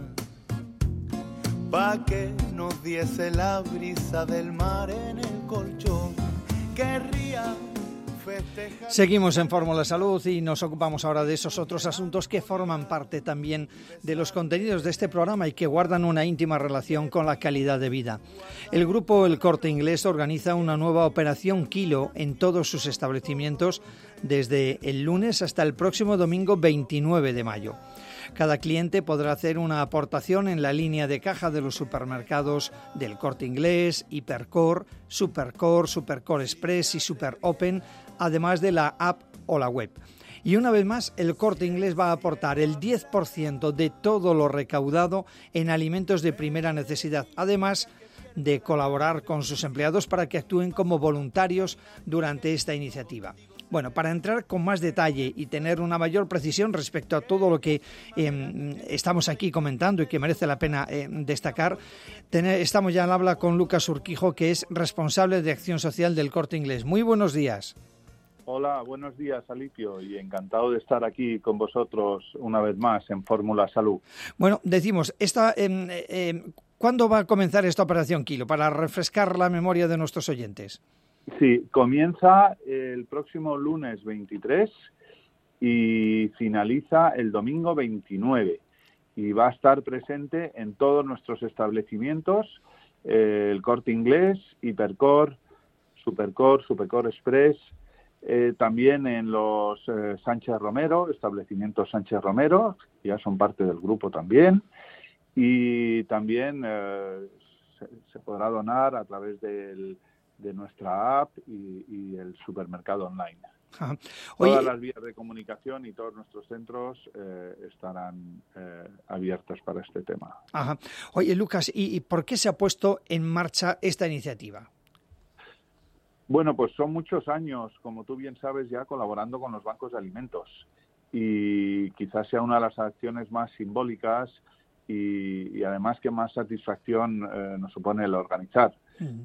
pa' que nos diese la brisa del mar en el colchón. Querría festejar... Seguimos en Fórmula Salud y nos ocupamos ahora de esos otros asuntos que forman parte también de los contenidos de este programa y que guardan una íntima relación con la calidad de vida. El grupo El Corte Inglés organiza una nueva operación Kilo en todos sus establecimientos desde el lunes hasta el próximo domingo 29 de mayo. Cada cliente podrá hacer una aportación en la línea de caja de los supermercados del Corte Inglés, Hipercor, Supercor Express y Super Open, además de la app o la web. Y una vez más, el Corte Inglés va a aportar el 10% de todo lo recaudado en alimentos de primera necesidad, además de colaborar con sus empleados para que actúen como voluntarios durante esta iniciativa. Bueno, para entrar con más detalle y tener una mayor precisión respecto a todo lo que estamos aquí comentando y que merece la pena destacar, estamos ya al habla con Lucas Urquijo, que es responsable de Acción Social del Corte Inglés. Muy buenos días. Hola, buenos días, Alipio, y encantado de estar aquí con vosotros una vez más en Fórmula Salud. Bueno, decimos, ¿cuándo va a comenzar esta operación Kilo? Para refrescar la memoria de nuestros oyentes. Sí, comienza el próximo lunes 23 y finaliza el domingo 29. Y va a estar presente en todos nuestros establecimientos, el Corte Inglés, Hipercor, Supercor Express, también en los Sánchez Romero, establecimientos Sánchez Romero, que ya son parte del grupo también, y también se podrá donar a través de nuestra app y el supermercado online. Ajá. Todas las vías de comunicación y todos nuestros centros estarán abiertos para este tema. Ajá. Oye, Lucas, ¿y por qué se ha puesto en marcha esta iniciativa? Bueno, pues son muchos años, como tú bien sabes, ya colaborando con los bancos de alimentos, y quizás sea una de las acciones más simbólicas y además que más satisfacción nos supone el organizar.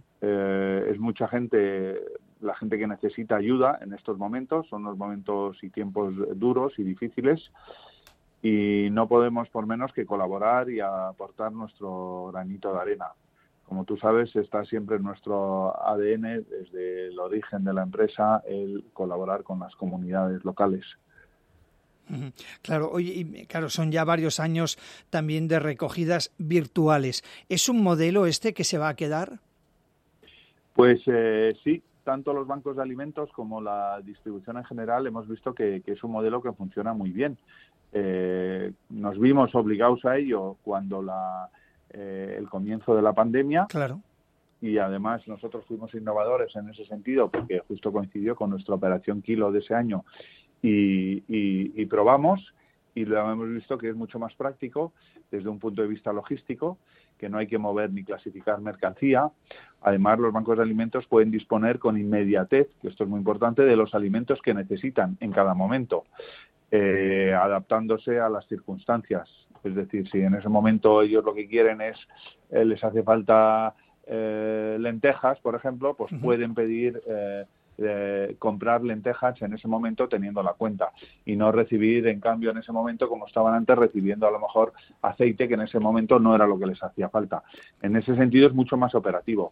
Es mucha gente, la gente que necesita ayuda en estos momentos, son unos momentos y tiempos duros y difíciles, y no podemos por menos que colaborar y aportar nuestro granito de arena. Como tú sabes, está siempre en nuestro ADN, desde el origen de la empresa, el colaborar con las comunidades locales. Claro, oye, y claro, son ya varios años también de recogidas virtuales. ¿Es un modelo que se va a quedar? Pues sí, tanto los bancos de alimentos como la distribución en general hemos visto que es un modelo que funciona muy bien. Nos vimos obligados a ello cuando el comienzo de la pandemia. Claro. Y además nosotros fuimos innovadores en ese sentido porque justo coincidió con nuestra operación Kilo de ese año y probamos y lo hemos visto que es mucho más práctico desde un punto de vista logístico, que no hay que mover ni clasificar mercancía. Además, los bancos de alimentos pueden disponer con inmediatez, que esto es muy importante, de los alimentos que necesitan en cada momento, adaptándose a las circunstancias. Es decir, si en ese momento ellos lo que quieren es, les hace falta lentejas, por ejemplo, pues pueden pedir comprar lentejas en ese momento teniendo la cuenta y no recibir, en cambio, en ese momento, como estaban antes, recibiendo a lo mejor aceite que en ese momento no era lo que les hacía falta. En ese sentido es mucho más operativo.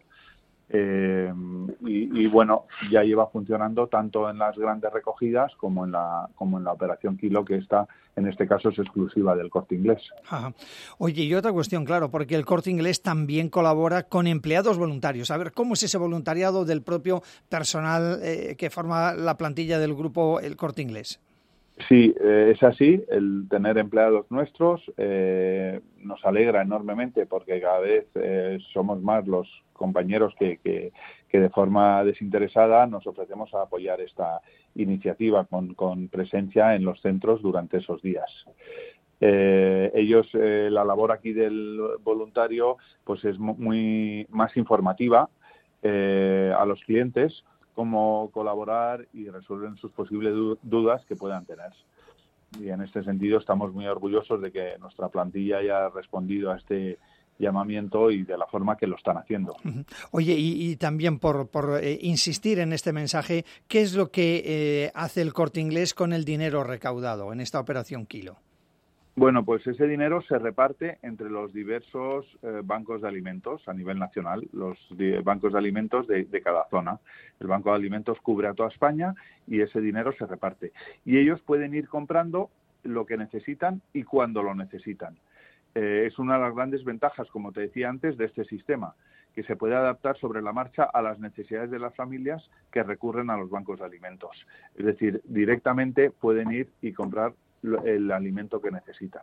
Y bueno, ya lleva funcionando tanto en las grandes recogidas como en la operación Kilo, que está, en este caso, es exclusiva del Corte Inglés. Ajá. Oye, y otra cuestión, claro, porque el Corte Inglés también colabora con empleados voluntarios. A ver, ¿cómo es ese voluntariado del propio personal que forma la plantilla del grupo El Corte Inglés? Sí, es así. El tener empleados nuestros nos alegra enormemente porque cada vez somos más los compañeros que de forma desinteresada nos ofrecemos a apoyar esta iniciativa con presencia en los centros durante esos días. Ellos, la labor aquí del voluntario pues es muy más informativa a los clientes, cómo colaborar y resolver sus posibles dudas que puedan tener. Y en este sentido estamos muy orgullosos de que nuestra plantilla haya respondido a este llamamiento y de la forma que lo están haciendo. Oye, y también por insistir en este mensaje, ¿qué es lo que hace el Corte Inglés con el dinero recaudado en esta operación Kilo? Bueno, pues ese dinero se reparte entre los diversos bancos de alimentos a nivel nacional, los bancos de alimentos de cada zona. El Banco de Alimentos cubre a toda España y ese dinero se reparte. Y ellos pueden ir comprando lo que necesitan y cuando lo necesitan. Es una de las grandes ventajas, como te decía antes, de este sistema, que se puede adaptar sobre la marcha a las necesidades de las familias que recurren a los bancos de alimentos. Es decir, directamente pueden ir y comprar el alimento que necesitan.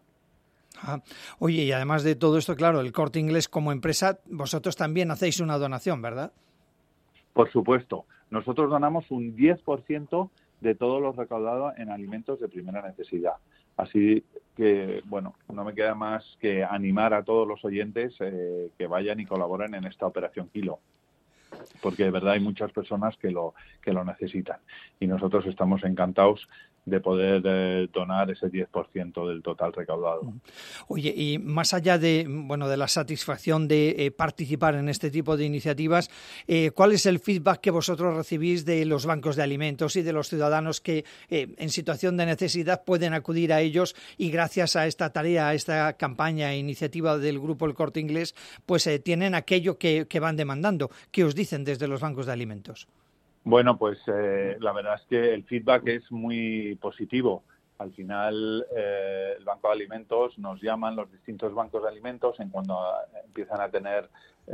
Oye, y además de todo esto, claro, el Corte Inglés como empresa, vosotros también hacéis una donación, ¿verdad? Por supuesto. Nosotros donamos un 10% de todo lo recaudado en alimentos de primera necesidad. Así que, bueno, no me queda más que animar a todos los oyentes que vayan y colaboren en esta Operación Kilo, porque de verdad hay muchas personas que lo necesitan. Y nosotros estamos encantados de poder donar ese 10% del total recaudado. Oye, y más allá de la satisfacción de participar en este tipo de iniciativas, ¿cuál es el feedback que vosotros recibís de los bancos de alimentos y de los ciudadanos que en situación de necesidad pueden acudir a ellos y gracias a esta tarea, a esta campaña e iniciativa del Grupo El Corte Inglés, pues tienen aquello que van demandando? ¿Qué os dicen desde los bancos de alimentos? Bueno, pues la verdad es que el feedback es muy positivo. Al final, el Banco de Alimentos nos llaman, los distintos bancos de alimentos, en cuando empiezan a tener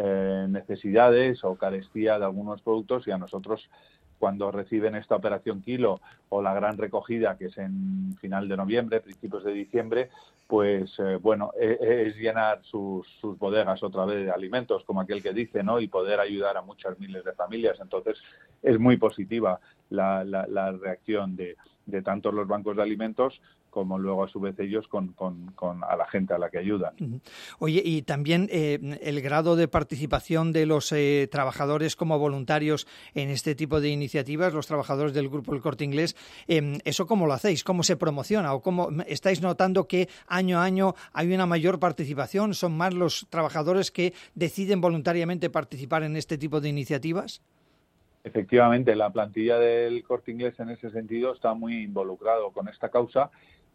necesidades o carestía de algunos productos, y a nosotros, cuando reciben esta Operación Kilo o la gran recogida, que es en final de noviembre, principios de diciembre, pues es llenar sus bodegas otra vez de alimentos, como aquel que dice, ¿no? Y poder ayudar a muchas miles de familias. Entonces, es muy positiva la reacción de tanto los bancos de alimentos como luego a su vez ellos con a la gente a la que ayudan. Oye, y también el grado de participación de los trabajadores como voluntarios en este tipo de iniciativas, los trabajadores del Grupo El Corte Inglés, ¿eso cómo lo hacéis? ¿Cómo se promociona? ¿O cómo estáis notando que año a año hay una mayor participación? ¿Son más los trabajadores que deciden voluntariamente participar en este tipo de iniciativas? Efectivamente, la plantilla del Corte Inglés en ese sentido está muy involucrado con esta causa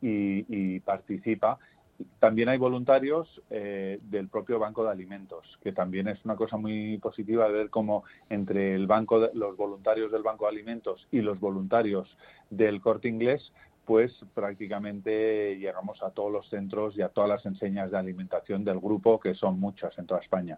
y participa. También hay voluntarios del propio Banco de Alimentos, que también es una cosa muy positiva de ver cómo entre los voluntarios del Banco de Alimentos y los voluntarios del Corte Inglés, pues prácticamente llegamos a todos los centros y a todas las enseñas de alimentación del grupo, que son muchas en toda España.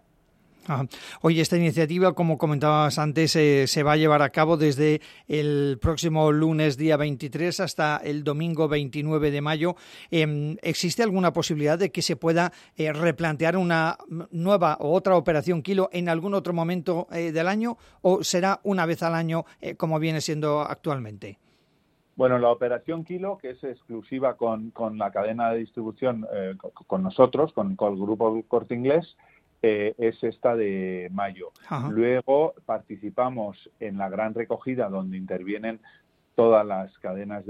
Oye, esta iniciativa, como comentabas antes, se va a llevar a cabo desde el próximo lunes día 23 hasta el domingo 29 de mayo. ¿Existe alguna posibilidad de que se pueda replantear una nueva o otra Operación Kilo en algún otro momento del año, o será una vez al año como viene siendo actualmente? Bueno, la Operación Kilo, que es exclusiva con la cadena de distribución, con nosotros, con el Grupo Corte Inglés, es esta de mayo. Ajá. Luego participamos en la gran recogida, donde intervienen todas las cadenas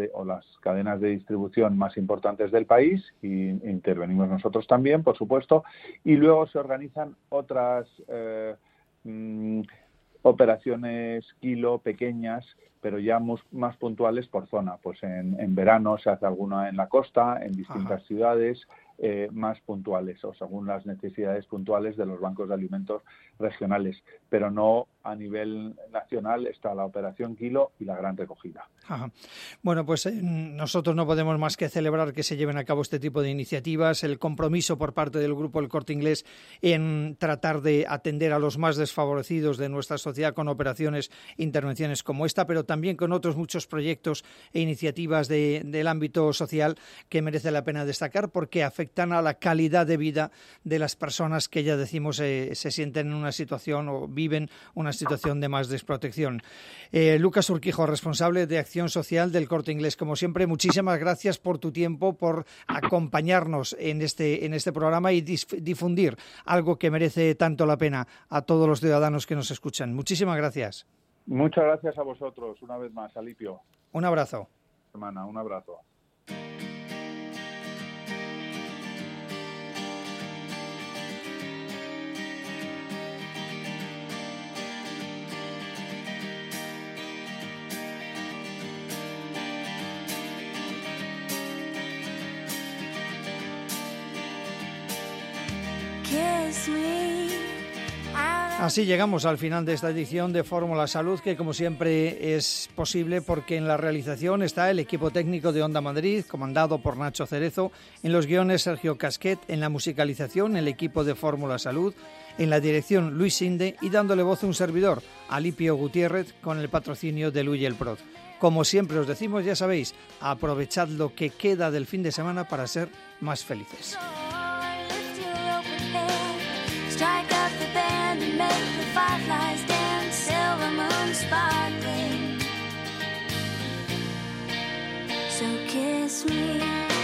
de distribución más importantes del país, y intervenimos nosotros también, por supuesto, y luego se organizan otras operaciones Kilo pequeñas, pero ya más puntuales por zona. Pues en verano se hace alguna en la costa, en distintas ciudades, más puntuales o según las necesidades puntuales de los bancos de alimentos regionales, pero no a nivel nacional. Está la Operación Kilo y la gran recogida. Ajá. Bueno, pues nosotros no podemos más que celebrar que se lleven a cabo este tipo de iniciativas, el compromiso por parte del Grupo El Corte Inglés en tratar de atender a los más desfavorecidos de nuestra sociedad con operaciones, intervenciones como esta, pero también con otros muchos proyectos e iniciativas del ámbito social que merece la pena destacar, porque afectan a la calidad de vida de las personas que, ya decimos, se sienten en una situación o viven una situación de más desprotección. Lucas Urquijo, responsable de Acción Social del Corte Inglés, como siempre, muchísimas gracias por tu tiempo, por acompañarnos en este programa y difundir algo que merece tanto la pena a todos los ciudadanos que nos escuchan. Muchísimas gracias. Muchas gracias a vosotros, una vez más, Alipio. Un abrazo. Hermana, un abrazo. Kiss me out Así llegamos al final de esta edición de Fórmula Salud, que como siempre es posible porque en la realización está el equipo técnico de Onda Madrid, comandado por Nacho Cerezo, en los guiones Sergio Casquet, en la musicalización el equipo de Fórmula Salud, en la dirección Luis Inde y dándole voz a un servidor, Alipio Gutiérrez, con el patrocinio de Luis el Prod. Como siempre os decimos, ya sabéis, aprovechad lo que queda del fin de semana para ser más felices. Strike up the band and make the fireflies dance, silver moon sparkling. So kiss me.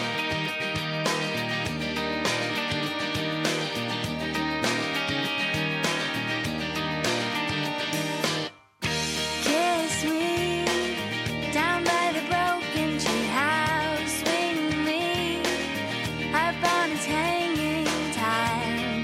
Kiss me down by the broken tree house. Swing me up on its hanging tide.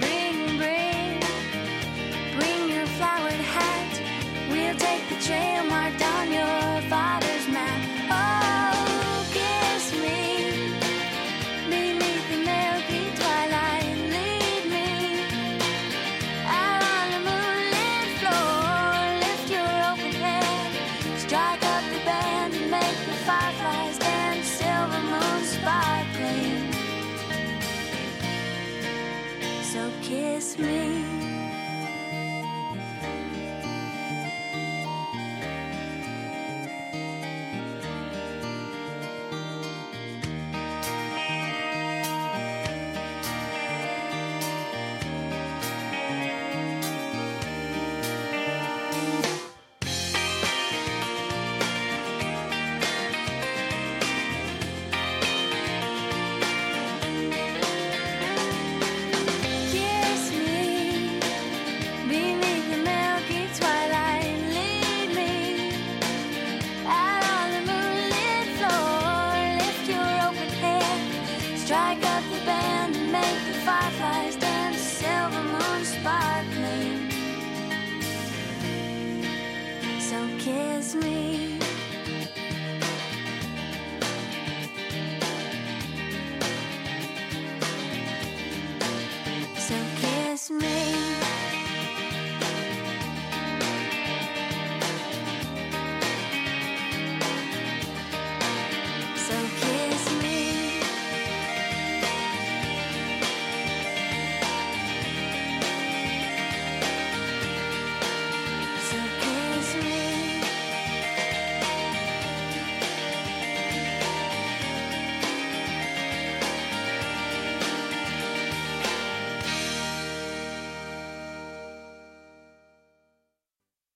Take the trail marked on your father's map. Oh, kiss me beneath the milky twilight. Lead me out on the moonlit floor. Lift your open head, strike up the band and make the fireflies dance, silver moon sparkling. So kiss me. Strike up the band and make the fireflies dance, silver moon sparkling. So kiss me.